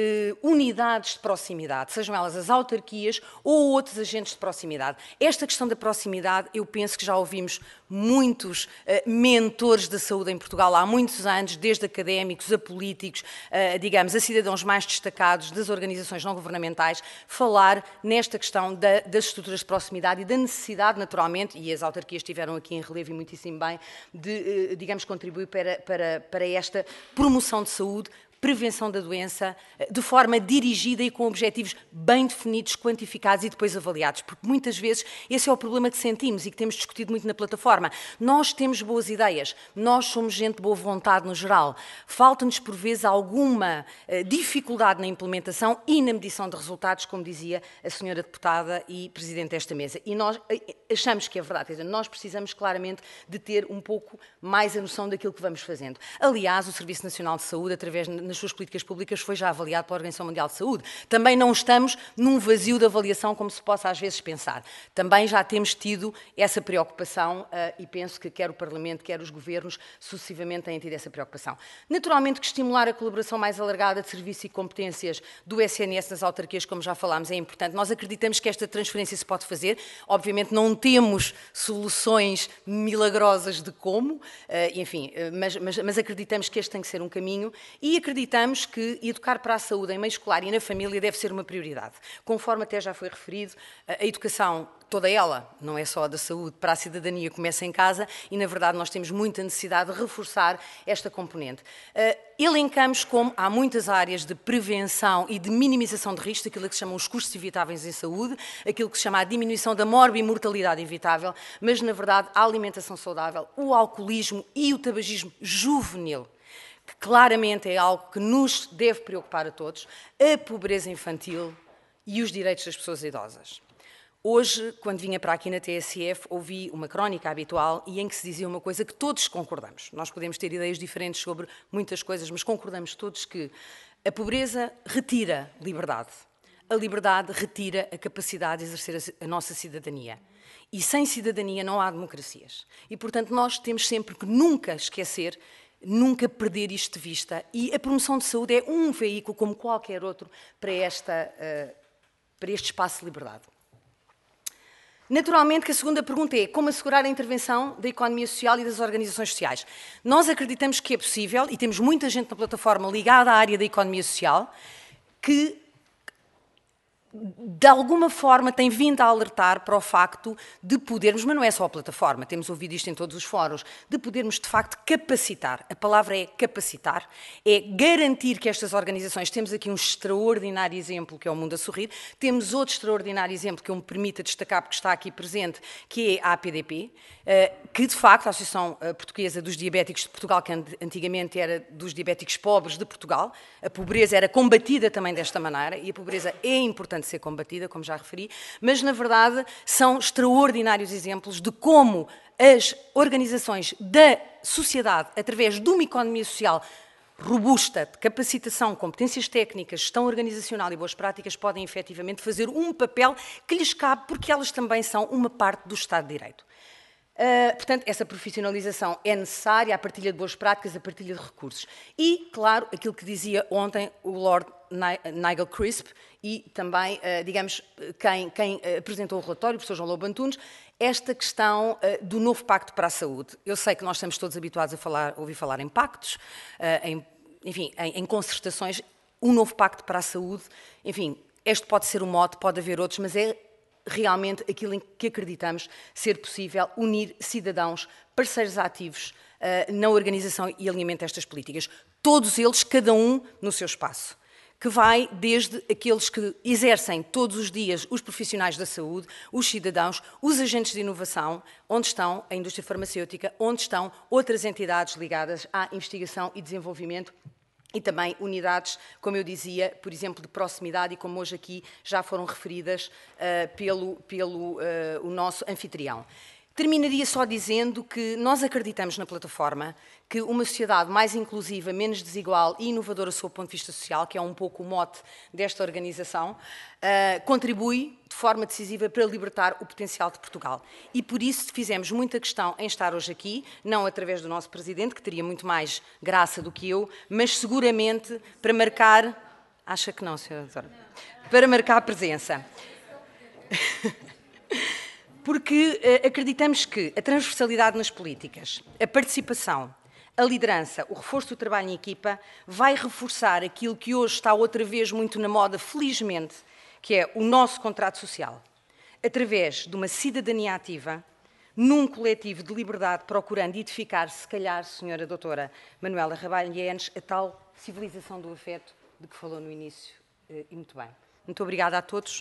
unidades de proximidade, sejam elas as autarquias ou outros agentes de proximidade. Esta questão da proximidade, eu penso que já ouvimos muitos mentores da saúde em Portugal há muitos anos, desde académicos a políticos, digamos, a cidadãos mais destacados das organizações não governamentais, falar nesta questão das estruturas de proximidade e da necessidade, naturalmente, e as autarquias estiveram aqui em relevo e muitíssimo bem, de, digamos, contribuir para esta promoção de saúde, prevenção da doença, de forma dirigida e com objetivos bem definidos, quantificados e depois avaliados, porque muitas vezes esse é o problema que sentimos e que temos discutido muito na plataforma. Nós temos boas ideias, nós somos gente de boa vontade no geral, falta-nos por vezes alguma dificuldade na implementação e na medição de resultados, como dizia a senhora deputada e presidente desta mesa. E nós achamos que é verdade, quer dizer, nós precisamos claramente de ter um pouco mais a noção daquilo que vamos fazendo. Aliás, o Serviço Nacional de Saúde, através nas suas políticas públicas, foi já avaliado pela Organização Mundial de Saúde. Também não estamos num vazio de avaliação, como se possa às vezes pensar. Também já temos tido essa preocupação e penso que quer o Parlamento, quer os governos, sucessivamente têm tido essa preocupação. Naturalmente que estimular a colaboração mais alargada de serviços e competências do SNS nas autarquias, como já falámos, é importante. Nós acreditamos que esta transferência se pode fazer. Obviamente não temos soluções milagrosas de como, enfim, mas acreditamos que este tem que ser um caminho e acreditamos que educar para a saúde em meio escolar e na família deve ser uma prioridade. Conforme até já foi referido, a educação, toda ela, não é só a da saúde, para a cidadania começa em casa e, na verdade, nós temos muita necessidade de reforçar esta componente. Elencamos como há muitas áreas de prevenção e de minimização de riscos, aquilo que se chamam os custos evitáveis em saúde, aquilo que se chama a diminuição da morbimortalidade evitável, mas, na verdade, a alimentação saudável, o alcoolismo e o tabagismo juvenil, que claramente é algo que nos deve preocupar a todos, a pobreza infantil e os direitos das pessoas idosas. Hoje, quando vinha para aqui na TSF, ouvi uma crónica habitual e em que se dizia uma coisa que todos concordamos. Nós podemos ter ideias diferentes sobre muitas coisas, mas concordamos todos que a pobreza retira liberdade. A liberdade retira a capacidade de exercer a nossa cidadania. E sem cidadania não há democracias. E, portanto, nós temos sempre que nunca esquecer nunca perder isto de vista. E a promoção de saúde é um veículo, como qualquer outro, para este espaço de liberdade. Naturalmente que a segunda pergunta é como assegurar a intervenção da economia social e das organizações sociais. Nós acreditamos que é possível, e temos muita gente na plataforma ligada à área da economia social, que de alguma forma tem vindo a alertar para o facto de podermos, mas não é só a plataforma, temos ouvido isto em todos os fóruns, de podermos de facto capacitar. A palavra é capacitar, é garantir que estas organizações, temos aqui um extraordinário exemplo que é o Mundo a Sorrir, temos outro extraordinário exemplo que eu me permita destacar porque está aqui presente, que é a APDP, que de facto a Associação Portuguesa dos Diabéticos de Portugal, que antigamente era dos diabéticos pobres de Portugal, a pobreza era combatida também desta maneira e a pobreza é importante ser combatida, como já referi, mas na verdade são extraordinários exemplos de como as organizações da sociedade, através de uma economia social robusta, de capacitação, competências técnicas, gestão organizacional e boas práticas, podem efetivamente fazer um papel que lhes cabe, porque elas também são uma parte do Estado de Direito. Portanto, essa profissionalização é necessária, a partilha de boas práticas, a partilha de recursos. E, claro, aquilo que dizia ontem o Lord Nigel Crisp e também, digamos, quem apresentou o relatório, o professor João Lobo Antunes, esta questão do novo pacto para a saúde. Eu sei que nós estamos todos habituados a ouvir falar em pactos, em concertações, um novo pacto para a saúde, enfim, este pode ser um mote, pode haver outros, mas é realmente aquilo em que acreditamos ser possível unir cidadãos, parceiros ativos na organização e alinhamento destas políticas. Todos eles, cada um no seu espaço, que vai desde aqueles que exercem todos os dias os profissionais da saúde, os cidadãos, os agentes de inovação, onde estão a indústria farmacêutica, onde estão outras entidades ligadas à investigação e desenvolvimento, e também unidades, como eu dizia, por exemplo, de proximidade e como hoje aqui já foram referidas pelo o nosso anfitrião. Terminaria só dizendo que nós acreditamos na plataforma que uma sociedade mais inclusiva, menos desigual e inovadora sob o ponto de vista social, que é um pouco o mote desta organização, contribui de forma decisiva para libertar o potencial de Portugal. E por isso fizemos muita questão em estar hoje aqui, não através do nosso Presidente, que teria muito mais graça do que eu, mas seguramente para marcar... Acha que não, Sra. Doutora? Para marcar a presença. Porque acreditamos que a transversalidade nas políticas, a participação, a liderança, o reforço do trabalho em equipa, vai reforçar aquilo que hoje está outra vez muito na moda, felizmente, que é o nosso contrato social. Através de uma cidadania ativa, num coletivo de liberdade, procurando edificar, se calhar, Sra. Doutora Manuela Rabalhenes, a tal civilização do afeto de que falou no início, e muito bem. Muito obrigada a todos.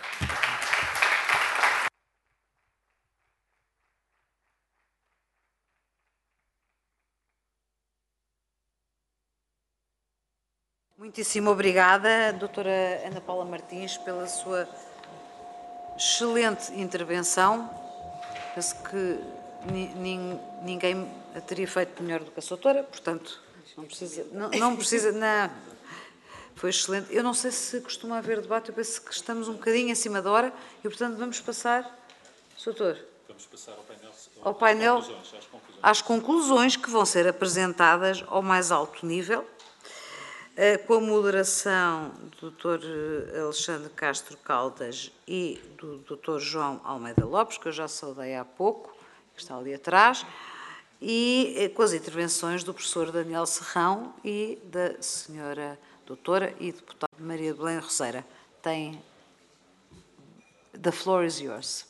Muitíssimo obrigada, doutora Ana Paula Martins, pela sua excelente intervenção. Penso que ninguém a teria feito melhor do que a sua doutora, portanto, não precisa, não, foi excelente. Eu não sei se costuma haver debate, eu penso que estamos um bocadinho acima da hora e, portanto, vamos passar, Sr. Doutor, Vamos passar ao painel, às conclusões que vão ser apresentadas ao mais alto nível, com a moderação do Dr. Alexandre Castro Caldas e do Dr. João Almeida Lopes, que eu já saudei há pouco, que está ali atrás, e com as intervenções do professor Daniel Serrão e da senhora doutora e deputada Maria de Belém Roceira. The floor is yours.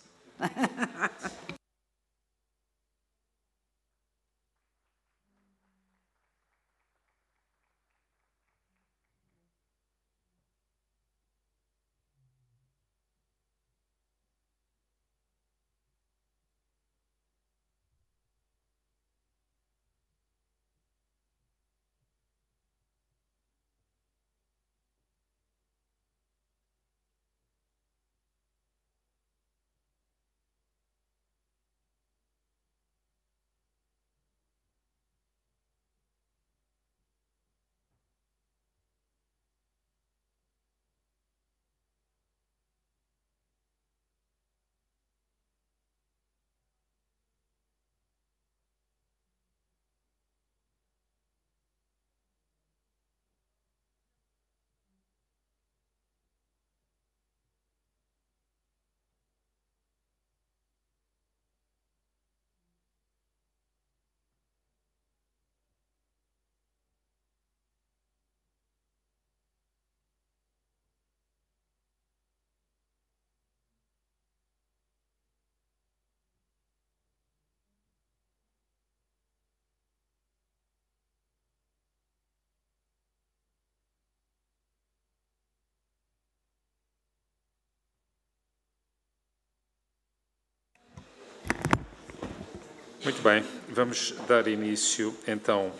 Muito bem, vamos dar início, então,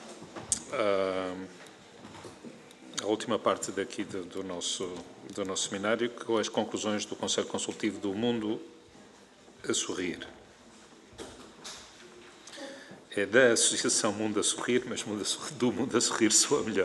à última parte daqui do nosso seminário, com as conclusões do Conselho Consultivo do Mundo a Sorrir. É da Associação Mundo a Sorrir, mas do Mundo a Sorrir soa melhor.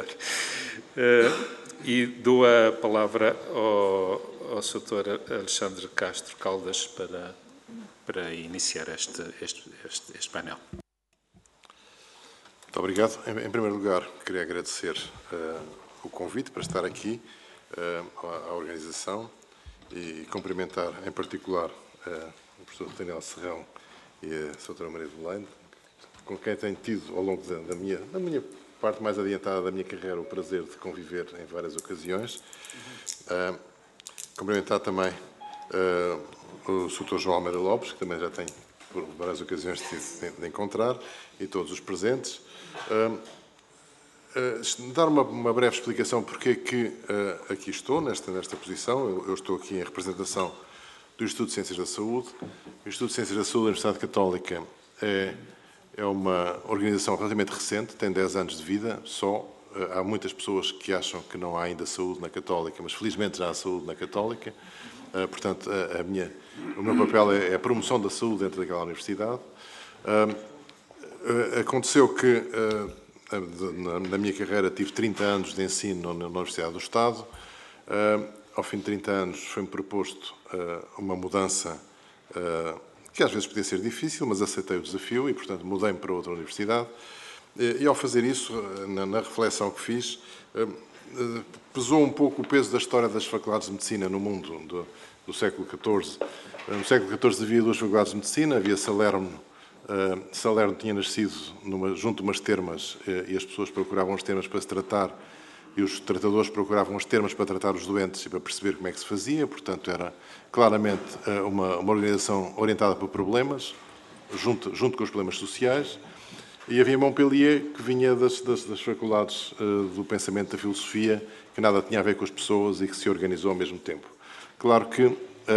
E dou a palavra ao Sr. Alexandre Castro Caldas para iniciar este painel. Muito obrigado. Em primeiro lugar, queria agradecer o convite para estar aqui, à organização, e cumprimentar, em particular, o professor Daniel Serrão e a Sra. Maria de Belém, com quem tenho tido, ao longo da minha parte mais adiantada da minha carreira, o prazer de conviver em várias ocasiões. Cumprimentar também o Sr. João Almeida Lopes, que também já tenho, por várias ocasiões, de encontrar, e todos os presentes. Dar uma breve explicação porque é que aqui estou, nesta posição. Eu estou aqui em representação do Instituto de Ciências da Saúde. O Instituto de Ciências da Saúde da Universidade Católica é uma organização relativamente recente, tem 10 anos de vida só. Há muitas pessoas que acham que não há ainda saúde na Católica, mas felizmente já há saúde na Católica. Portanto, o meu papel é a promoção da saúde dentro daquela universidade. Aconteceu que, na minha carreira, tive 30 anos de ensino na Universidade do Estado. Ao fim de 30 anos foi-me proposto uma mudança que às vezes podia ser difícil, mas aceitei o desafio e, portanto, mudei-me para outra universidade. E, ao fazer isso, na reflexão que fiz, pesou um pouco o peso da história das faculdades de medicina no mundo do século XIV. No século XIV havia duas faculdades de medicina, havia Salerno. Salerno tinha nascido junto de umas termas e as pessoas procuravam as termas para se tratar e os tratadores procuravam as termas para tratar os doentes e para perceber como é que se fazia. Portanto, era claramente uma organização orientada por problemas, junto com os problemas sociais. E havia Montpellier, que vinha das faculdades do pensamento da filosofia, que nada tinha a ver com as pessoas e que se organizou ao mesmo tempo. Claro que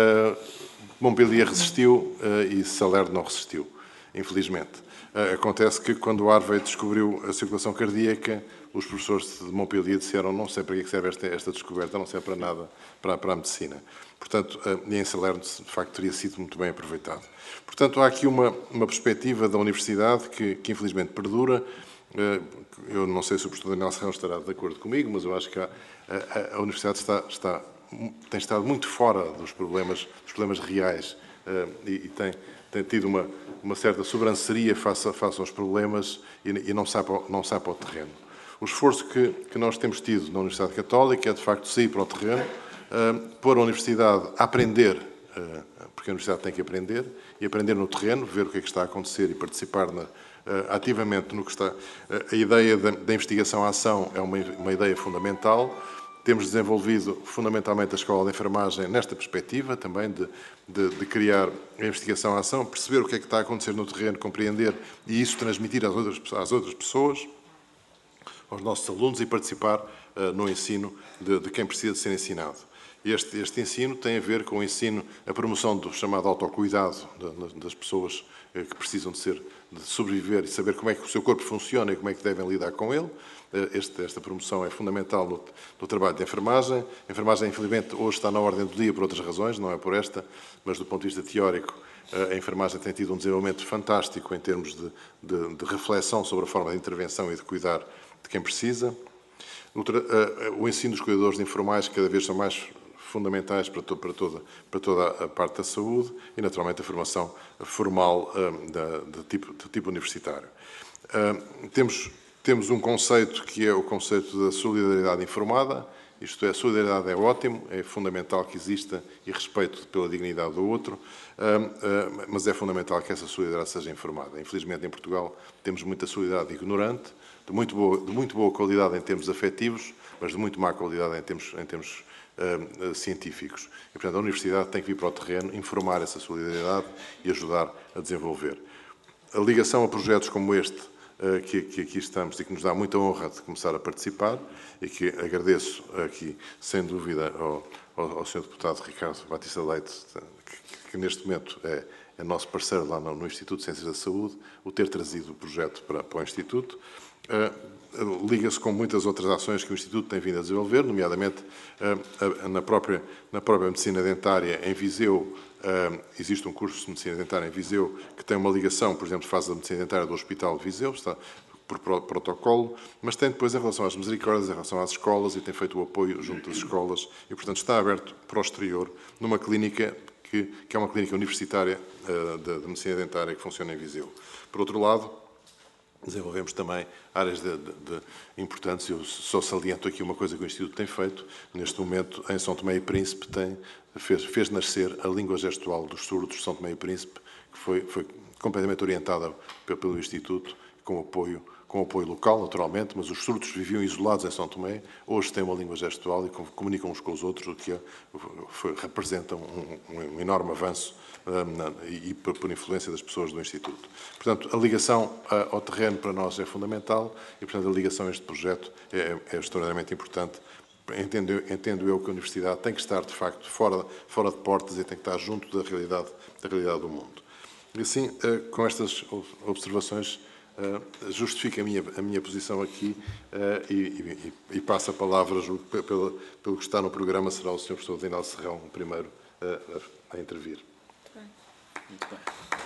Montpellier resistiu e Salerno não resistiu, infelizmente. Acontece que, quando Harvey descobriu a circulação cardíaca, os professores de Montpellier disseram: não sei para que serve esta descoberta, não serve para nada para a medicina. Portanto, e em Salerno, de facto, teria sido muito bem aproveitado. Portanto, há aqui uma perspectiva da universidade que infelizmente perdura. Eu não sei se o professor Daniel Serrão estará de acordo comigo, mas eu acho que a universidade tem estado muito fora dos problemas reais e tem tido uma certa sobranceria face aos problemas e não sai para o terreno. O esforço que nós temos tido na Universidade Católica é, de facto, sair para o terreno, pôr a universidade a aprender, porque a universidade tem que aprender, e aprender no terreno, ver o que é que está a acontecer e participar ativamente no que está. A ideia da investigação-ação é uma ideia fundamental. Temos desenvolvido fundamentalmente a Escola de Enfermagem nesta perspectiva também de criar a investigação-ação, perceber o que é que está a acontecer no terreno, compreender e isso transmitir às outras pessoas, aos nossos alunos, e participar no ensino de quem precisa de ser ensinado. Este ensino tem a ver com o ensino, a promoção do chamado autocuidado das pessoas que precisam de sobreviver e saber como é que o seu corpo funciona e como é que devem lidar com ele. Esta promoção é fundamental no trabalho de enfermagem. A enfermagem, infelizmente, hoje está na ordem do dia por outras razões, não é por esta, mas do ponto de vista teórico, a enfermagem tem tido um desenvolvimento fantástico em termos de reflexão sobre a forma de intervenção e de cuidar de quem precisa. O ensino dos cuidadores de informais cada vez são mais fundamentais para toda a parte da saúde e, naturalmente, a formação formal de tipo universitário. Temos um conceito que é o conceito da solidariedade informada. Isto é, a solidariedade é ótimo, é fundamental que exista e respeito pela dignidade do outro, mas é fundamental que essa solidariedade seja informada. Infelizmente, em Portugal, temos muita solidariedade ignorante, de muito boa qualidade em termos afetivos, mas de muito má qualidade em termos científicos. E, portanto, a universidade tem que vir para o terreno, informar essa solidariedade e ajudar a desenvolver. A ligação a projetos como este, que aqui estamos e que nos dá muita honra de começar a participar, e que agradeço aqui, sem dúvida, ao Sr. Deputado Ricardo Batista Leite, que neste momento é é nosso parceiro lá no Instituto de Ciências da Saúde, o ter trazido o projeto para o Instituto. Liga-se com muitas outras ações que o Instituto tem vindo a desenvolver, nomeadamente na própria medicina dentária em Viseu. Existe um curso de medicina dentária em Viseu que tem uma ligação, por exemplo, faz a medicina dentária do Hospital de Viseu, está por protocolo, mas tem depois em relação às misericórdias, em relação às escolas, e tem feito o apoio junto das escolas, e portanto está aberto para o exterior, numa clínica que é uma clínica universitária de medicina dentária que funciona em Viseu. Por outro lado, desenvolvemos também áreas importantes. Eu só saliento aqui uma coisa que o Instituto tem feito. Neste momento, em São Tomé e Príncipe, fez nascer a língua gestual dos surdos de São Tomé e Príncipe, que foi completamente orientada pelo Instituto, com apoio local, naturalmente, mas os surdos viviam isolados em São Tomé. Hoje têm uma língua gestual e comunicam uns com os outros, o que representa um enorme avanço e por influência das pessoas do Instituto. Portanto, a ligação ao terreno para nós é fundamental e, portanto, a ligação a este projeto é extraordinariamente importante. Entendo eu que a Universidade tem que estar, de facto, fora de portas e tem que estar junto da realidade do mundo. E assim, com estas observações, justifico a minha posição aqui e passo a palavra, pelo que está no programa, será o Sr. Professor Daniel Serrão o primeiro a intervir. Muito bem.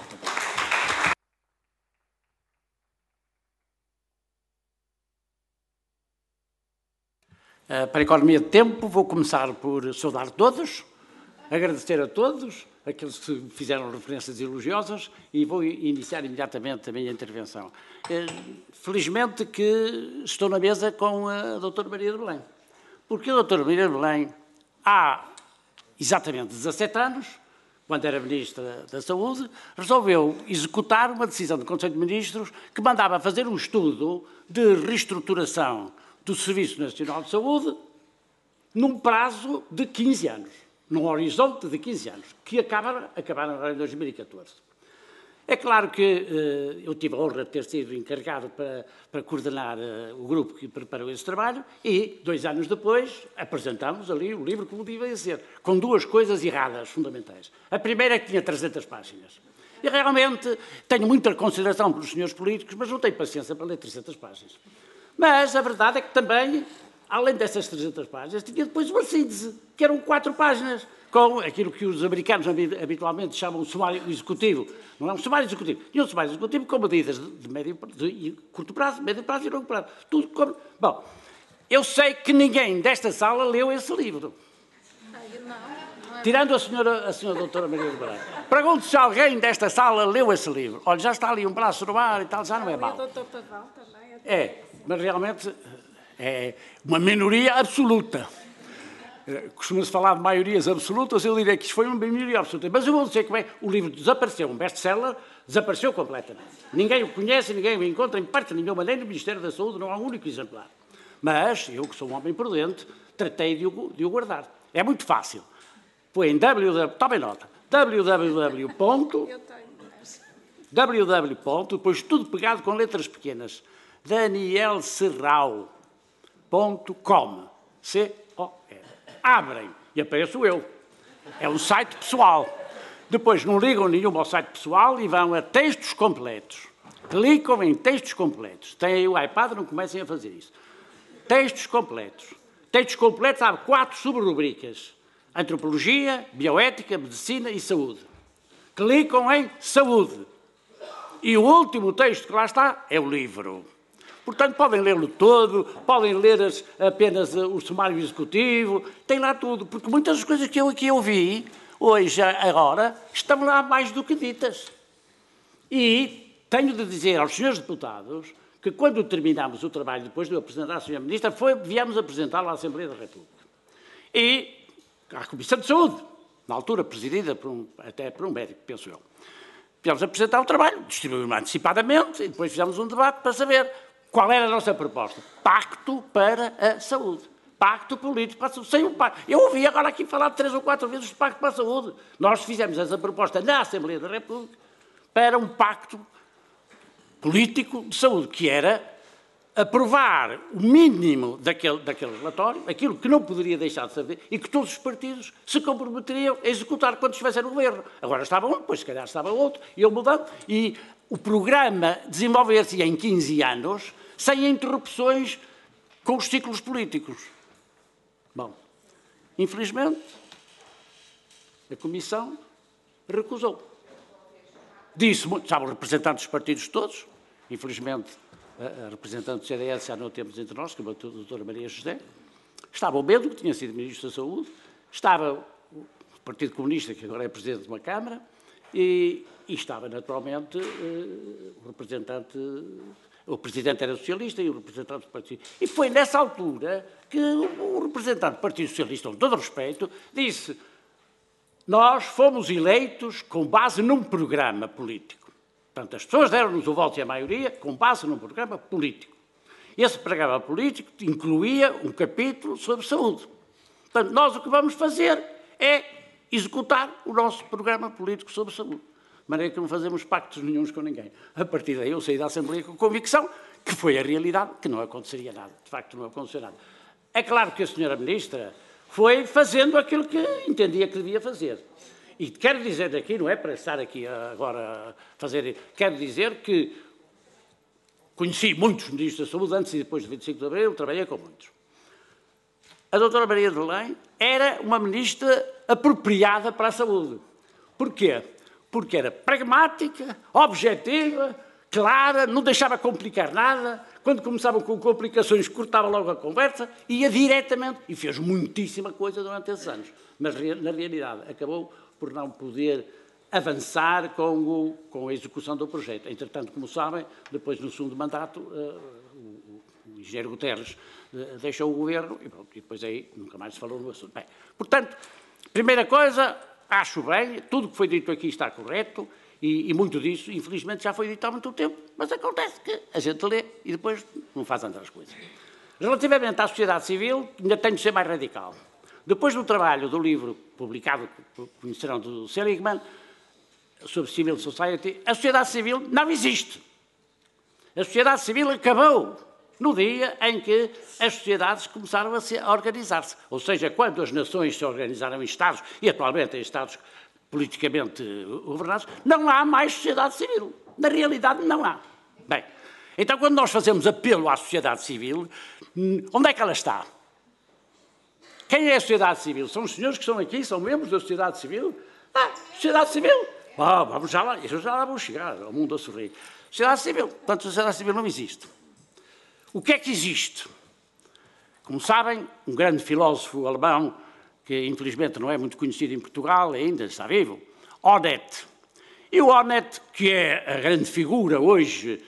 Para a economia de tempo, vou começar por saudar todos, agradecer a todos, aqueles que fizeram referências elogiosas, e vou iniciar imediatamente a minha intervenção. Felizmente que estou na mesa com a doutora Maria de Belém, porque a doutora Maria de Belém, há exatamente 17 anos, quando era Ministra da Saúde, resolveu executar uma decisão do Conselho de Ministros que mandava fazer um estudo de reestruturação do Serviço Nacional de Saúde num prazo de 15 anos, num horizonte de 15 anos, que acabaram agora em 2014. É claro que eu tive a honra de ter sido encarregado para coordenar o grupo que preparou esse trabalho e, 2 anos depois, apresentámos ali o livro como devia ser, com 2 coisas erradas fundamentais. A primeira é que tinha 300 páginas. E realmente tenho muita consideração pelos senhores políticos, mas não tenho paciência para ler 300 páginas. Mas a verdade é que também, além dessas 300 páginas, tinha depois uma síntese, que eram 4 páginas, com aquilo que os americanos habitualmente chamam de sumário executivo. Não é um sumário executivo. Tinha um sumário executivo com medidas de curto prazo, médio prazo e longo prazo. Tudo como... Bom, eu sei que ninguém desta sala leu esse livro. Tirando a senhora doutora Maria de Belém. Pergunto se alguém desta sala leu esse livro. Olha, já está ali um braço no ar e tal, já não é mau. O doutor Pavão também. Mas realmente é uma minoria absoluta. Costuma-se falar de maiorias absolutas, eu diria que isto foi uma maioria absoluta. Mas eu vou dizer como é, o livro desapareceu, um best-seller, desapareceu completamente. Ninguém o conhece, ninguém o encontra em parte nenhuma, nem no Ministério da Saúde não há um único exemplar. Mas, eu que sou um homem prudente, tratei de o guardar. É muito fácil. Foi em tomem nota, depois tudo pegado com letras pequenas, danielserrao.com, C-O-M. Abrem e apareço eu. É um site pessoal. Depois não ligam nenhum ao site pessoal e vão a textos completos. Clicam em textos completos. Têm aí o iPad, não comecem a fazer isso. Textos completos. Textos completos há 4 subrubricas. Antropologia, bioética, medicina e saúde. Clicam em saúde. E o último texto que lá está é o livro. Portanto, podem lê-lo todo, podem ler apenas o sumário executivo, tem lá tudo, porque muitas das coisas que eu aqui ouvi, hoje, agora, estão lá mais do que ditas. E tenho de dizer aos senhores deputados que quando terminámos o trabalho, depois de eu apresentar à senhora Ministra, viemos apresentá-lo à Assembleia da República. E à Comissão de Saúde, na altura presidida até por um médico, penso eu. Viemos apresentar o trabalho, distribuímos antecipadamente, e depois fizemos um debate para saber qual era a nossa proposta. Pacto para a saúde. Pacto político para a saúde. Sem um pacto. Eu ouvi agora aqui falar 3 ou 4 vezes de pacto para a saúde. Nós fizemos essa proposta na Assembleia da República para um pacto político de saúde, que era aprovar o mínimo daquele relatório, aquilo que não poderia deixar de saber, e que todos os partidos se comprometeriam a executar quando estivessem no governo. Agora estava um, depois se calhar estava outro, e eu mudando, e o programa desenvolver-se em 15 anos, sem interrupções com os ciclos políticos. Bom, infelizmente, a Comissão recusou. Disse, estavam representantes dos partidos todos, infelizmente, a representante do CDS já não temos entre nós, que é a doutora Maria José, estava o Bento, que tinha sido Ministro da Saúde, estava o Partido Comunista, que agora é Presidente de uma Câmara, e estava, naturalmente, o Presidente era socialista e o representante do Partido. E foi nessa altura que o representante do Partido Socialista, com todo o respeito, disse: nós fomos eleitos com base num programa político. Portanto, as pessoas deram-nos o voto e a maioria com base num programa político. Esse programa político incluía um capítulo sobre saúde. Portanto, nós o que vamos fazer é executar o nosso programa político sobre saúde. De maneira que não fazemos pactos nenhuns com ninguém. A partir daí eu saí da Assembleia com convicção que foi a realidade, que não aconteceria nada. De facto, não aconteceu nada. É claro que a senhora Ministra foi fazendo aquilo que entendia que devia fazer. E quero dizer aqui, não é para estar aqui agora a fazer... Quero dizer que conheci muitos ministros da Saúde antes e depois de 25 de Abril, trabalhei com muitos. A doutora Maria de Belém era uma ministra apropriada para a saúde. Porquê? Porque era pragmática, objetiva, clara, não deixava complicar nada. Quando começavam com complicações, cortava logo a conversa, ia diretamente, e fez muitíssima coisa durante esses anos. Mas, na realidade, acabou por não poder avançar com a execução do projeto. Entretanto, como sabem, depois, no segundo mandato, o engenheiro Guterres deixou o governo e depois aí nunca mais se falou no assunto. Bem, portanto, primeira coisa, acho bem, tudo o que foi dito aqui está correto e muito disso, infelizmente, já foi dito há muito tempo, mas acontece que a gente lê e depois não faz andar as coisas. Relativamente à sociedade civil, ainda tenho de ser mais radical. Depois do trabalho do livro publicado, que conhecerão, do Seligman, sobre Civil Society, a sociedade civil não existe. A sociedade civil acabou no dia em que as sociedades começaram a organizar-se. Ou seja, quando as nações se organizaram em Estados, e atualmente em Estados politicamente governados, não há mais sociedade civil. Na realidade, não há. Bem, então quando nós fazemos apelo à sociedade civil, onde é que ela está? Quem é a sociedade civil? São os senhores que estão aqui, são membros da sociedade civil? Sociedade civil? Vamos já lá, eu já lá vou chegar, ao mundo a sorrir. Sociedade civil, portanto, a sociedade civil não existe. O que é que existe? Como sabem, um grande filósofo alemão, que infelizmente não é muito conhecido em Portugal, ainda está vivo, Honneth. E o Honneth, que é a grande figura hoje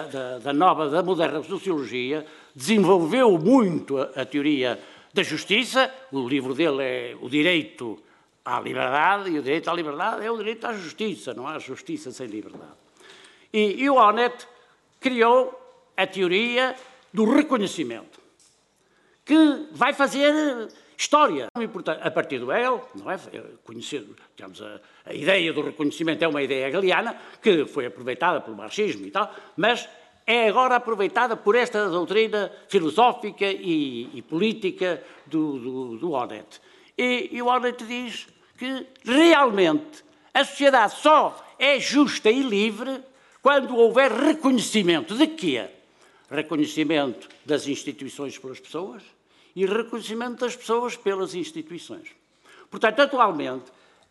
da moderna sociologia, desenvolveu muito a teoria da justiça. O livro dele é O Direito à Liberdade, e o direito à liberdade é o direito à justiça, não há justiça sem liberdade. E o Honneth criou a teoria do reconhecimento, que vai fazer história. A partir do Hegel, não é? Conhecer, digamos, a ideia do reconhecimento é uma ideia hegeliana, que foi aproveitada pelo marxismo e tal, mas é agora aproveitada por esta doutrina filosófica e política do Honneth. E o Honneth diz que realmente a sociedade só é justa e livre quando houver reconhecimento de quê? Reconhecimento das instituições pelas pessoas e reconhecimento das pessoas pelas instituições. Portanto, atualmente,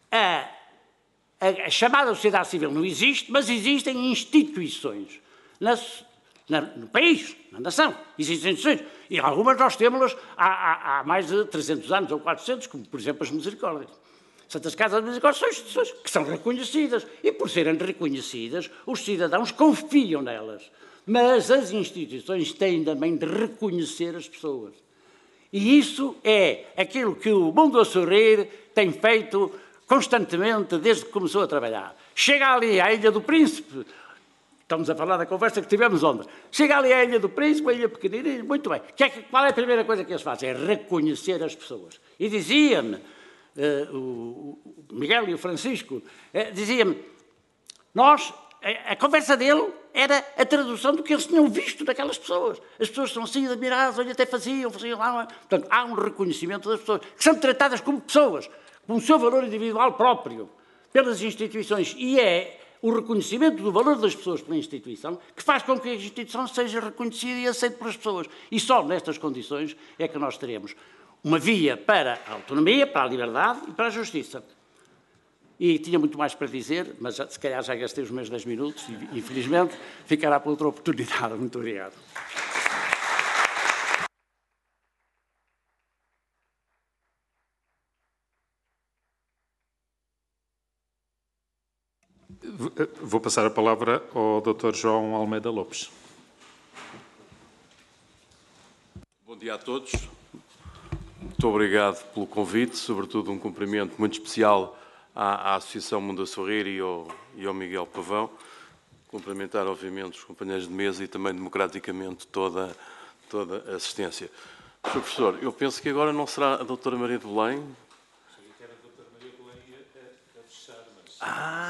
a chamada sociedade civil não existe, mas existem instituições no país, na nação. Existem instituições. E algumas nós temos-las há mais de 300 anos ou 400, como, por exemplo, as Misericórdias. Santas Casas de Misericórdia são instituições que são reconhecidas. E, por serem reconhecidas, os cidadãos confiam nelas. Mas as instituições têm também de reconhecer as pessoas. E isso é aquilo que o Mundo a Sorrir tem feito constantemente desde que começou a trabalhar. Chega ali à Ilha do Príncipe, estamos a falar da conversa que tivemos ontem, chega ali à Ilha do Príncipe, a ilha pequenininha, muito bem. Qual é a primeira coisa que eles fazem? É reconhecer as pessoas. E dizia-me, o Miguel e o Francisco, diziam-me, nós a conversa dele era a tradução do que eles tinham visto daquelas pessoas. As pessoas são assim admiradas, olha, até faziam lá. Portanto, há um reconhecimento das pessoas, que são tratadas como pessoas, com o seu valor individual próprio, pelas instituições. E é o reconhecimento do valor das pessoas pela instituição que faz com que a instituição seja reconhecida e aceita pelas pessoas. E só nestas condições é que nós teremos uma via para a autonomia, para a liberdade e para a justiça. E tinha muito mais para dizer, mas se calhar já gastei os meus 10 minutos e, infelizmente, ficará para outra oportunidade. Muito obrigado. Vou passar a palavra ao Dr. João Almeida Lopes. Bom dia a todos. Muito obrigado pelo convite, sobretudo um cumprimento muito especial à Associação Mundo a Sorrir e ao Miguel Pavão. Cumprimentar, obviamente, os companheiros de mesa e também, democraticamente, toda a assistência. Sr. Professor, eu penso que agora não será a doutora Maria de Belém? Sabia que era a doutora Maria de Belém a fechar, mas...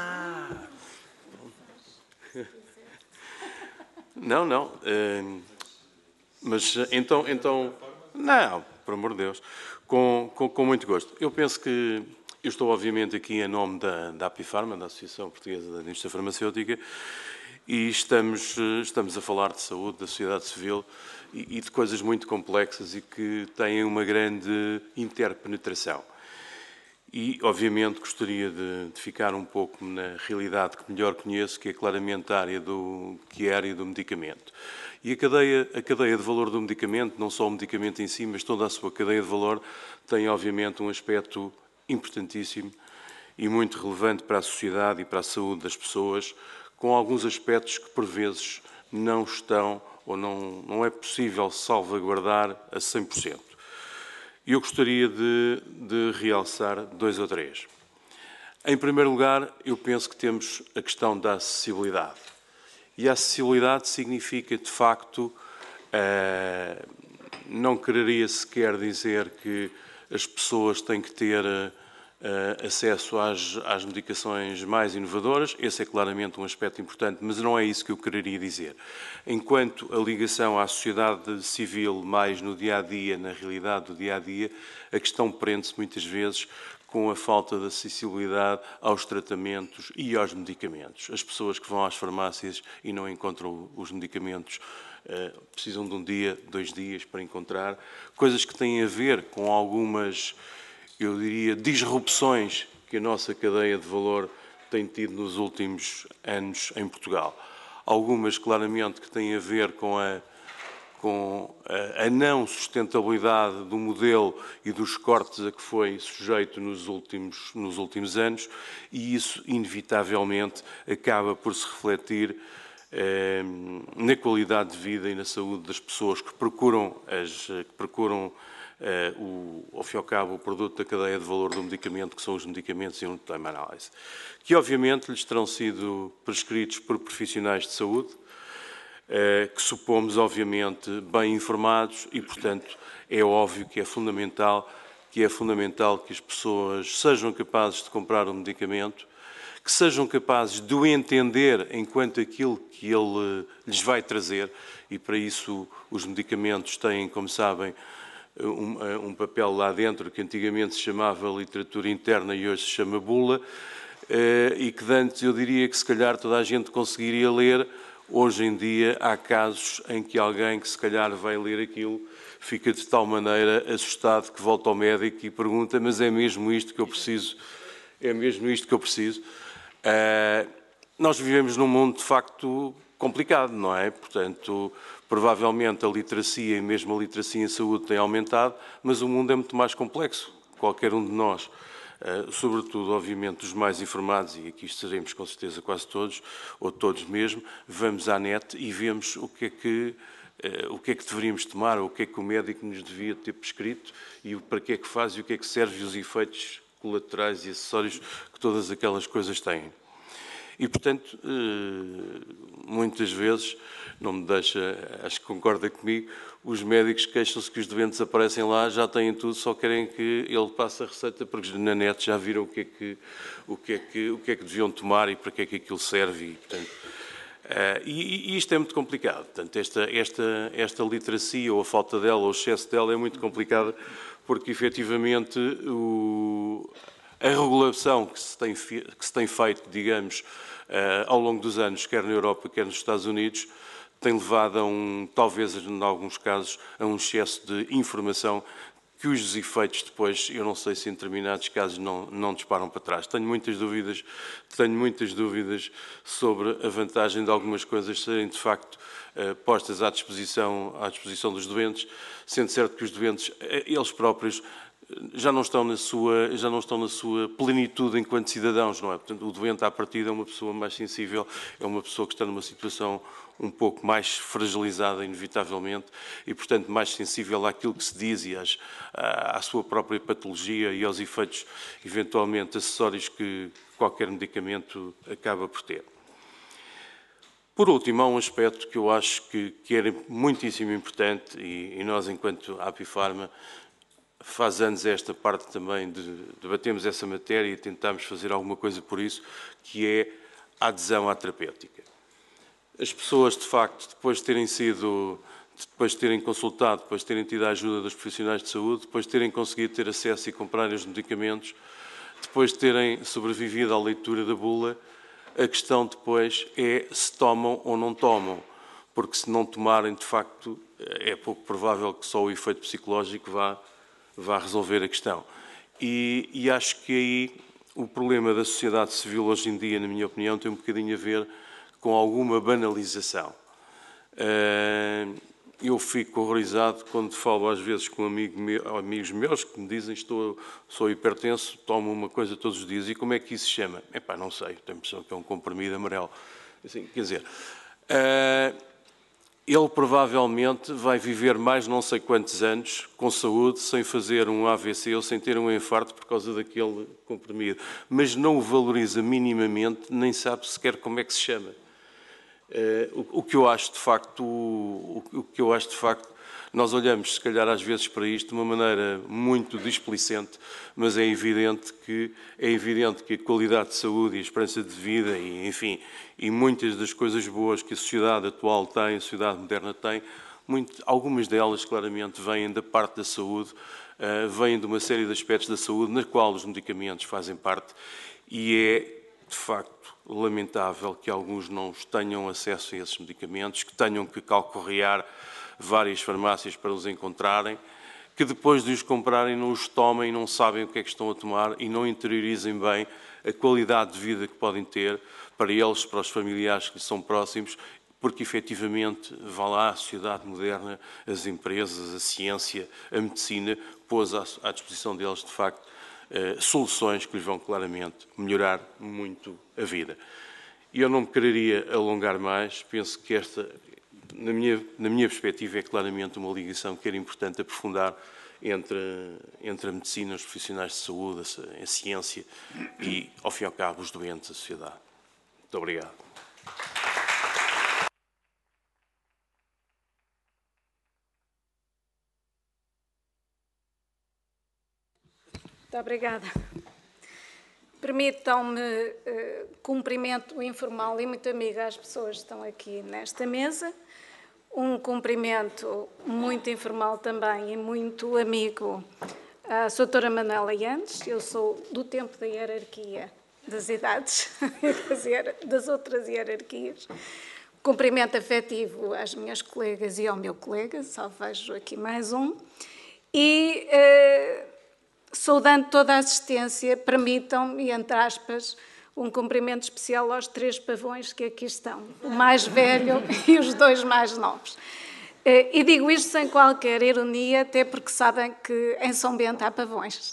Não. Mas então... Não, por amor de Deus. Com muito gosto. Eu penso que... Eu estou, obviamente, aqui em nome da Apifarma, da Associação Portuguesa da Indústria Farmacêutica, e estamos a falar de saúde, da sociedade civil e de coisas muito complexas e que têm uma grande interpenetração. E, obviamente, gostaria de ficar um pouco na realidade que melhor conheço, que é claramente a área do medicamento. E a cadeia de valor do medicamento, não só o medicamento em si, mas toda a sua cadeia de valor, tem, obviamente, um aspecto importantíssimo e muito relevante para a sociedade e para a saúde das pessoas, com alguns aspectos que, por vezes, não estão ou não é possível salvaguardar a 100%. Eu gostaria de realçar 2 ou 3. Em primeiro lugar, eu penso que temos a questão da acessibilidade. E a acessibilidade significa, de facto, não quereria sequer dizer que as pessoas têm que ter acesso às medicações mais inovadoras. Esse é claramente um aspecto importante, mas não é isso que eu quereria dizer. Enquanto a ligação à sociedade civil mais no dia-a-dia, na realidade do dia-a-dia, a questão prende-se muitas vezes com a falta de acessibilidade aos tratamentos e aos medicamentos. As pessoas que vão às farmácias e não encontram os medicamentos precisam de 1 dia, 2 dias para encontrar, coisas que têm a ver com algumas, eu diria, disrupções que a nossa cadeia de valor tem tido nos últimos anos em Portugal. Algumas, claramente, que têm a ver com a não sustentabilidade do modelo e dos cortes a que foi sujeito nos últimos anos, e isso, inevitavelmente, acaba por se refletir na qualidade de vida e na saúde das pessoas que procuram, ao fim e ao cabo, o produto da cadeia de valor do medicamento, que são os medicamentos em última análise, que obviamente lhes terão sido prescritos por profissionais de saúde, que supomos, obviamente, bem informados e, portanto, é óbvio que é fundamental que as pessoas sejam capazes de comprar um medicamento, que sejam capazes de o entender enquanto aquilo que ele lhes vai trazer, e para isso os medicamentos têm, como sabem, um papel lá dentro que antigamente se chamava literatura interna e hoje se chama bula, e que antes eu diria que se calhar toda a gente conseguiria ler. Hoje em dia há casos em que alguém que se calhar vai ler aquilo fica de tal maneira assustado que volta ao médico e pergunta: mas é mesmo isto que eu preciso? É mesmo isto que eu preciso? Nós vivemos num mundo de facto complicado, não é? Portanto, provavelmente a literacia e mesmo a literacia em saúde tem aumentado, mas o mundo é muito mais complexo. Qualquer um de nós, sobretudo, obviamente, os mais informados, e aqui estaremos com certeza quase todos, ou todos mesmo, vamos à net e vemos o que é que deveríamos tomar, ou o que é que o médico nos devia ter prescrito, e para que é que faz e o que é que serve, e os efeitos colaterais e acessórios que todas aquelas coisas têm. E, portanto, muitas vezes, não me deixa, acho que concorda comigo, os médicos queixam-se que os doentes aparecem lá, já têm tudo, só querem que ele passe a receita, porque na net já viram o que é que deviam tomar e para que é que aquilo serve. E, portanto, e isto é muito complicado. Portanto, esta literacia, ou a falta dela, ou o excesso dela, é muito complicada, porque, efetivamente, a regulação que se tem feito, digamos, ao longo dos anos, quer na Europa, quer nos Estados Unidos, tem levado talvez, em alguns casos, a um excesso de informação cujos efeitos depois, eu não sei se em determinados casos não disparam para trás. Tenho muitas dúvidas sobre a vantagem de algumas coisas serem, de facto, postas à disposição dos doentes, sendo certo que os doentes, eles próprios, já não estão na sua plenitude enquanto cidadãos, não é? Portanto, o doente, à partida, é uma pessoa mais sensível, é uma pessoa que está numa situação um pouco mais fragilizada, inevitavelmente, e, portanto, mais sensível àquilo que se diz e à sua própria patologia e aos efeitos, eventualmente, acessórios que qualquer medicamento acaba por ter. Por último, há um aspecto que eu acho que era muitíssimo importante, e nós, enquanto Apifarma, faz anos esta parte também de debatermos essa matéria e tentarmos fazer alguma coisa por isso, que é a adesão à terapêutica. As pessoas, de facto, depois de terem consultado, depois de terem tido a ajuda dos profissionais de saúde, depois de terem conseguido ter acesso e comprar os medicamentos, depois de terem sobrevivido à leitura da bula, a questão depois é se tomam ou não tomam, porque se não tomarem, de facto, é pouco provável que só o efeito psicológico vá resolver a questão. E acho que aí o problema da sociedade civil hoje em dia, na minha opinião, tem um bocadinho a ver com alguma banalização. Eu fico horrorizado quando falo às vezes com amigos meus que me dizem sou hipertenso, tomo uma coisa todos os dias. E como é que isso se chama? Epá, não sei, tenho a impressão que é um comprimido amarelo. Assim, quer dizer, ele provavelmente vai viver mais não sei quantos anos com saúde, sem fazer um AVC ou sem ter um infarto por causa daquele comprimido. Mas não o valoriza minimamente, nem sabe sequer como é que se chama. O que eu acho de facto, nós olhamos se calhar às vezes para isto de uma maneira muito displicente, mas é evidente que a qualidade de saúde e a esperança de vida e, enfim, e muitas das coisas boas que a sociedade atual tem, a sociedade moderna tem, algumas delas claramente vêm da parte da saúde, vêm de uma série de aspectos da saúde, na qual os medicamentos fazem parte, e é, de facto, lamentável que alguns não tenham acesso a esses medicamentos, que tenham que calcorrear várias farmácias para os encontrarem, que depois de os comprarem não os tomem, não sabem o que é que estão a tomar e não interiorizem bem a qualidade de vida que podem ter para eles, para os familiares que lhes são próximos, porque efetivamente, vá lá, a sociedade moderna, as empresas, a ciência, a medicina, pôs à disposição deles, de facto, soluções que lhes vão claramente melhorar muito a vida. E eu não me quereria alongar mais, penso que esta, na minha perspectiva, é claramente uma ligação que era importante aprofundar entre a medicina, os profissionais de saúde, a ciência e, ao fim e ao cabo, os doentes, a sociedade. Muito obrigado. Muito obrigada. Permitam-me cumprimento informal e muito amigo às pessoas que estão aqui nesta mesa. Um cumprimento muito informal também e muito amigo à doutora Manuela Yandes. Eu sou do tempo da hierarquia das idades, das outras hierarquias. Cumprimento afetivo às minhas colegas e ao meu colega, só vejo aqui mais um. E... saudando toda a assistência, permitam-me, entre aspas, um cumprimento especial aos 3 pavões que aqui estão, o mais velho e os 2 mais novos. E digo isto sem qualquer ironia, até porque sabem que em São Bento há pavões,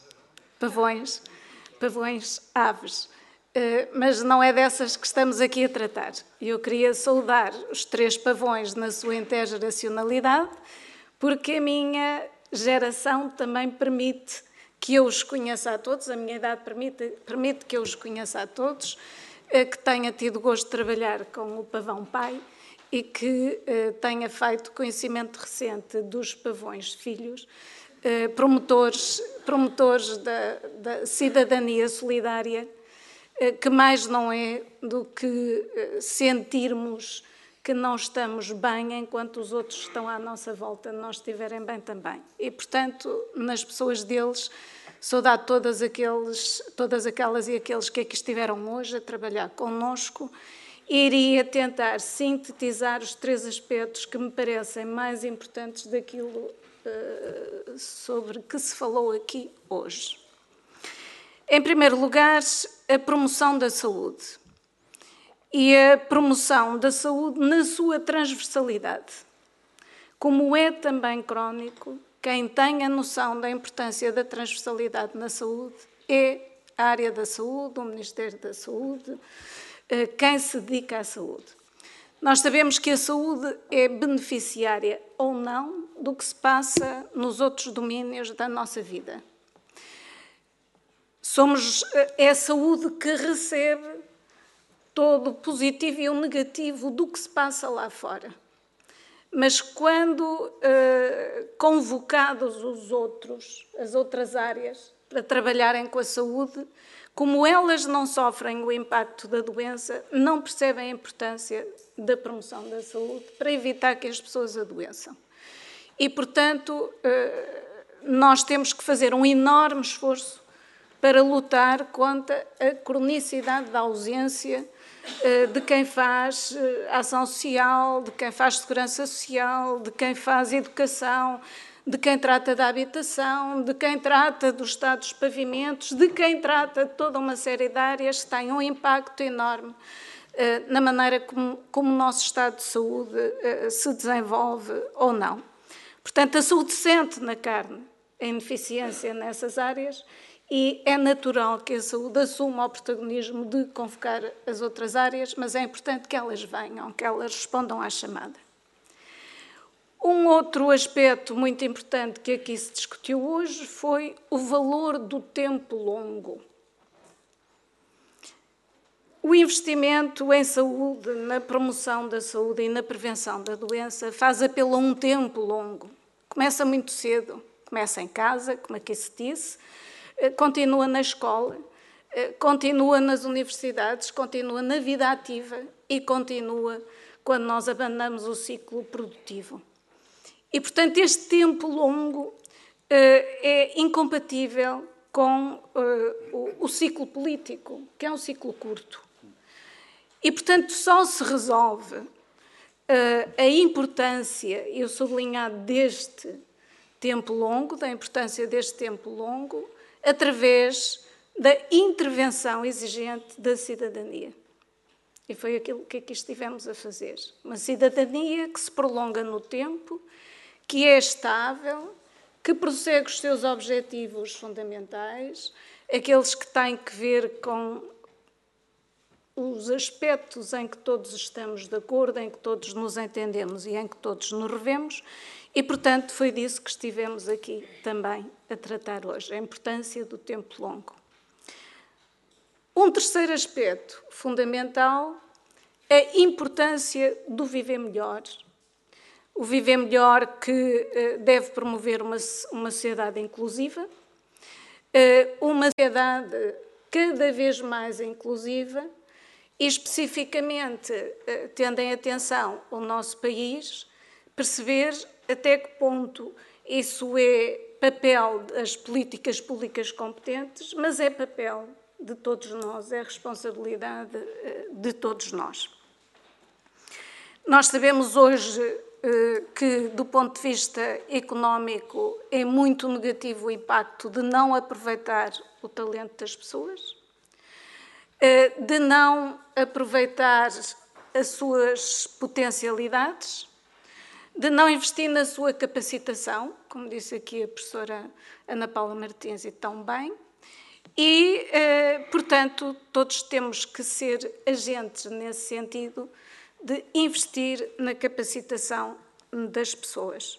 aves, mas não é dessas que estamos aqui a tratar. Eu queria saudar os 3 pavões na sua intergeracionalidade, porque a minha geração também permite que eu os conheça a todos, a minha idade permite que eu os conheça a todos, que tenha tido gosto de trabalhar com o Pavão Pai e que tenha feito conhecimento recente dos pavões filhos, promotores da cidadania solidária, que mais não é do que sentirmos que não estamos bem enquanto os outros estão à nossa volta, não estiverem bem também. E, portanto, nas pessoas deles, saudar todas aquelas e aqueles que aqui estiveram hoje a trabalhar connosco. Iria tentar sintetizar os 3 aspectos que me parecem mais importantes daquilo sobre que se falou aqui hoje. Em primeiro lugar, a promoção da saúde. E a promoção da saúde na sua transversalidade. Como é também crónico, quem tem a noção da importância da transversalidade na saúde é a área da saúde, o Ministério da Saúde, quem se dedica à saúde. Nós sabemos que a saúde é beneficiária ou não do que se passa nos outros domínios da nossa vida. É a saúde que recebe todo o positivo e o negativo do que se passa lá fora. Mas quando convocados as outras áreas, para trabalharem com a saúde, como elas não sofrem o impacto da doença, não percebem a importância da promoção da saúde para evitar que as pessoas adoeçam. E, portanto, nós temos que fazer um enorme esforço para lutar contra a cronicidade da ausência de quem faz ação social, de quem faz segurança social, de quem faz educação, de quem trata da habitação, de quem trata do estado dos pavimentos, de quem trata de toda uma série de áreas que têm um impacto enorme na maneira como o nosso estado de saúde se desenvolve ou não. Portanto, a saúde sente na carne a ineficiência nessas áreas e é natural que a saúde assuma o protagonismo de convocar as outras áreas, mas é importante que elas venham, que elas respondam à chamada. Um outro aspecto muito importante que aqui se discutiu hoje foi o valor do tempo longo. O investimento em saúde, na promoção da saúde e na prevenção da doença faz apelo a um tempo longo. Começa muito cedo, começa em casa, como aqui se disse, continua na escola, continua nas universidades, continua na vida ativa e continua quando nós abandonamos o ciclo produtivo. E, portanto, este tempo longo é incompatível com o ciclo político, que é um ciclo curto. E, portanto, só se resolve a importância, eu sublinhado deste tempo longo, da importância deste tempo longo, através da intervenção exigente da cidadania. E foi aquilo que aqui estivemos a fazer. Uma cidadania que se prolonga no tempo, que é estável, que prossegue os seus objetivos fundamentais, aqueles que têm que ver com os aspectos em que todos estamos de acordo, em que todos nos entendemos e em que todos nos revemos, e, portanto, foi disso que estivemos aqui também a tratar hoje, a importância do tempo longo. Um terceiro aspecto fundamental, a importância do viver melhor. O viver melhor que deve promover uma sociedade inclusiva, uma sociedade cada vez mais inclusiva e, especificamente, tendo em atenção o nosso país, perceber até que ponto isso é papel das políticas públicas competentes, mas é papel de todos nós, é responsabilidade de todos nós. Nós sabemos hoje que, do ponto de vista económico, é muito negativo o impacto de não aproveitar o talento das pessoas, de não aproveitar as suas potencialidades, de não investir na sua capacitação, como disse aqui a professora Ana Paula Martins, e tão bem, e, portanto, todos temos que ser agentes nesse sentido de investir na capacitação das pessoas.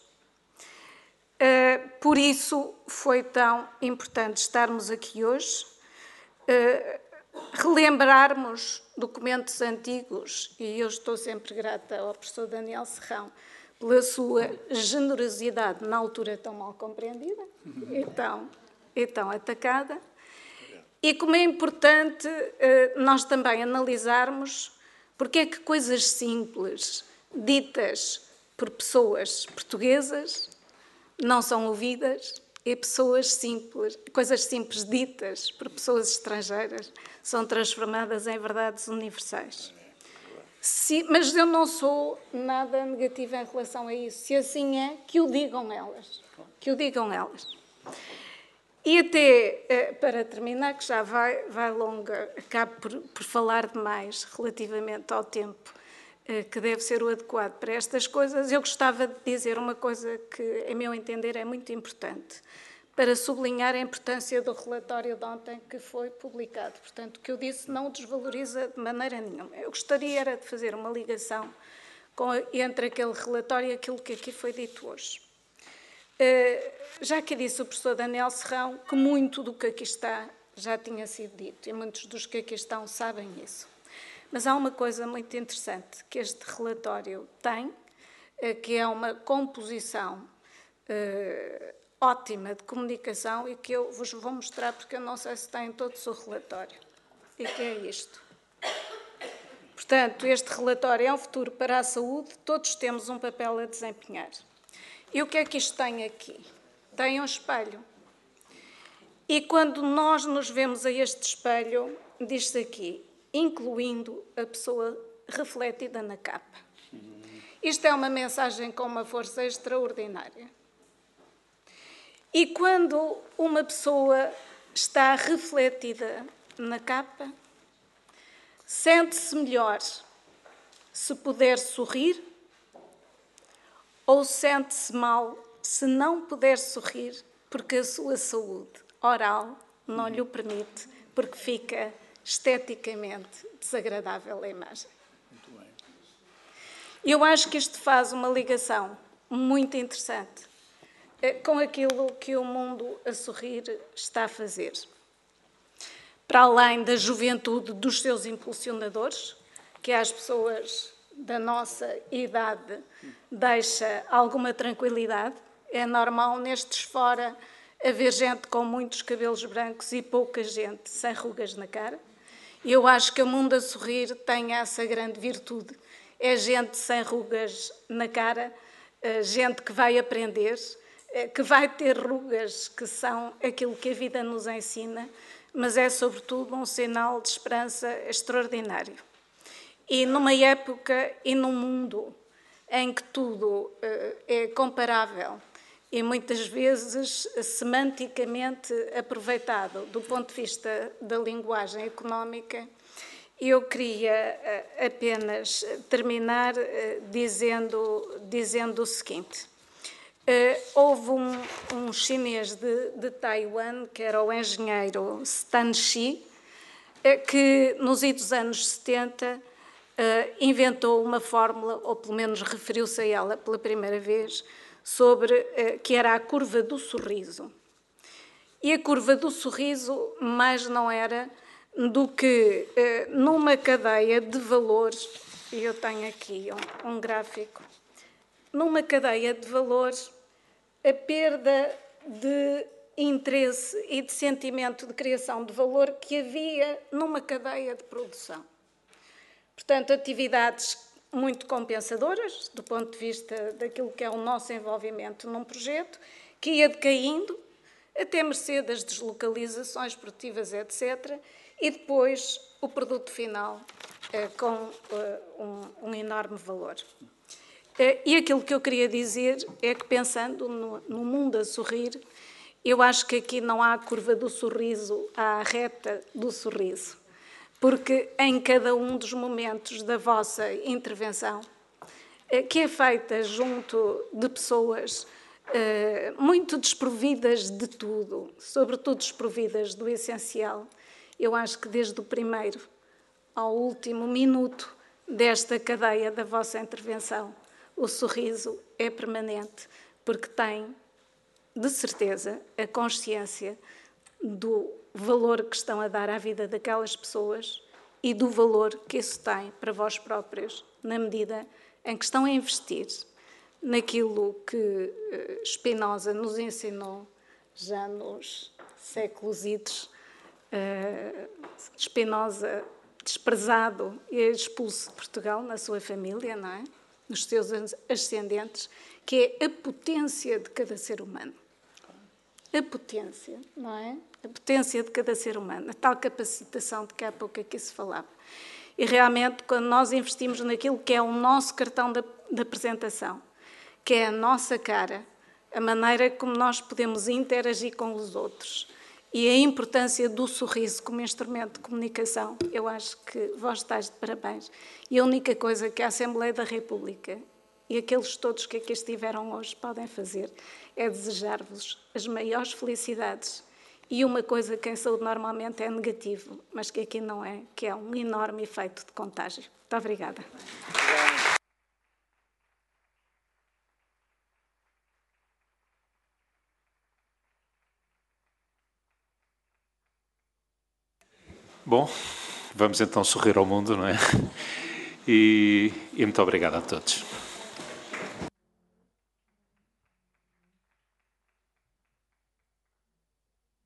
Por isso foi tão importante estarmos aqui hoje. relembrarmos documentos antigos, e eu estou sempre grata ao professor Daniel Serrão pela sua generosidade na altura tão mal compreendida e tão atacada, e como é importante nós também analisarmos porque é que coisas simples, ditas por pessoas portuguesas, não são ouvidas, e coisas simples ditas por pessoas estrangeiras são transformadas em verdades universais. Mas eu não sou nada negativa em relação a isso. Se assim é, que o digam elas. Que o digam elas. E até, para terminar, que já vai longa, acabo por falar demais relativamente ao tempo que deve ser o adequado para estas coisas, eu gostava de dizer uma coisa que, a meu entender, é muito importante, para sublinhar a importância do relatório de ontem que foi publicado. Portanto, o que eu disse não o desvaloriza de maneira nenhuma. Eu gostaria era de fazer uma ligação entre aquele relatório e aquilo que aqui foi dito hoje. Já que disse o professor Daniel Serrão que muito do que aqui está já tinha sido dito, e muitos dos que aqui estão sabem isso. Mas há uma coisa muito interessante que este relatório tem, que é uma composição ótima de comunicação e que eu vos vou mostrar porque eu não sei se tem todo o seu relatório. E que é isto. Portanto, este relatório é um futuro para a saúde, todos temos um papel a desempenhar. E o que é que isto tem aqui? Tem um espelho. E quando nós nos vemos a este espelho, diz-se aqui, incluindo a pessoa refletida na capa. Isto é uma mensagem com uma força extraordinária. E quando uma pessoa está refletida na capa, sente-se melhor se puder sorrir ou sente-se mal se não puder sorrir porque a sua saúde oral não lhe o permite, porque fica esteticamente desagradável a imagem. Muito bem. Eu acho que isto faz uma ligação muito interessante com aquilo que o mundo a sorrir está a fazer. Para além da juventude dos seus impulsionadores, que às pessoas da nossa idade deixa alguma tranquilidade, é normal nestes fora haver gente com muitos cabelos brancos e pouca gente sem rugas na cara. E eu acho que o mundo a sorrir tem essa grande virtude. É gente sem rugas na cara, gente que vai aprender, que vai ter rugas que são aquilo que a vida nos ensina, mas é sobretudo um sinal de esperança extraordinário. E numa época e num mundo em que tudo é comparável e muitas vezes semanticamente aproveitado do ponto de vista da linguagem económica, eu queria apenas terminar dizendo o seguinte. Houve um chinês de Taiwan, que era o engenheiro Stan Shi, que nos idos anos 70 inventou uma fórmula, ou pelo menos referiu-se a ela pela primeira vez, sobre que era a curva do sorriso. E a curva do sorriso mais não era do que numa cadeia de valores, e eu tenho aqui um gráfico, numa cadeia de valores, a perda de interesse e de sentimento de criação de valor que havia numa cadeia de produção. Portanto, atividades muito compensadoras, do ponto de vista daquilo que é o nosso envolvimento num projeto, que ia decaindo, até mercê das deslocalizações produtivas, etc., e depois o produto final com um enorme valor. E aquilo que eu queria dizer é que, pensando no mundo a sorrir, eu acho que aqui não há a curva do sorriso, há a reta do sorriso. Porque em cada um dos momentos da vossa intervenção, que é feita junto de pessoas muito desprovidas de tudo, sobretudo desprovidas do essencial, eu acho que desde o primeiro ao último minuto desta cadeia da vossa intervenção, o sorriso é permanente, porque tem, de certeza, a consciência do valor que estão a dar à vida daquelas pessoas e do valor que isso tem para vós próprios, na medida em que estão a investir naquilo que Spinoza nos ensinou já nos séculos idos. Spinoza, desprezado e expulso de Portugal na sua família, não é? Nos seus ascendentes, que é a potência de cada ser humano. A potência, não é? A potência de cada ser humano, a tal capacitação de que há pouco aqui se falava. E realmente, quando nós investimos naquilo que é o nosso cartão de apresentação, que é a nossa cara, a maneira como nós podemos interagir com os outros e a importância do sorriso como instrumento de comunicação, eu acho que vós estáis de parabéns. E a única coisa que a Assembleia da República e aqueles todos que aqui estiveram hoje podem fazer é desejar-vos as maiores felicidades e uma coisa que em saúde normalmente é negativo, mas que aqui não é, que é um enorme efeito de contágio. Muito obrigada. Bom, vamos então sorrir ao mundo, não é? E muito obrigado a todos.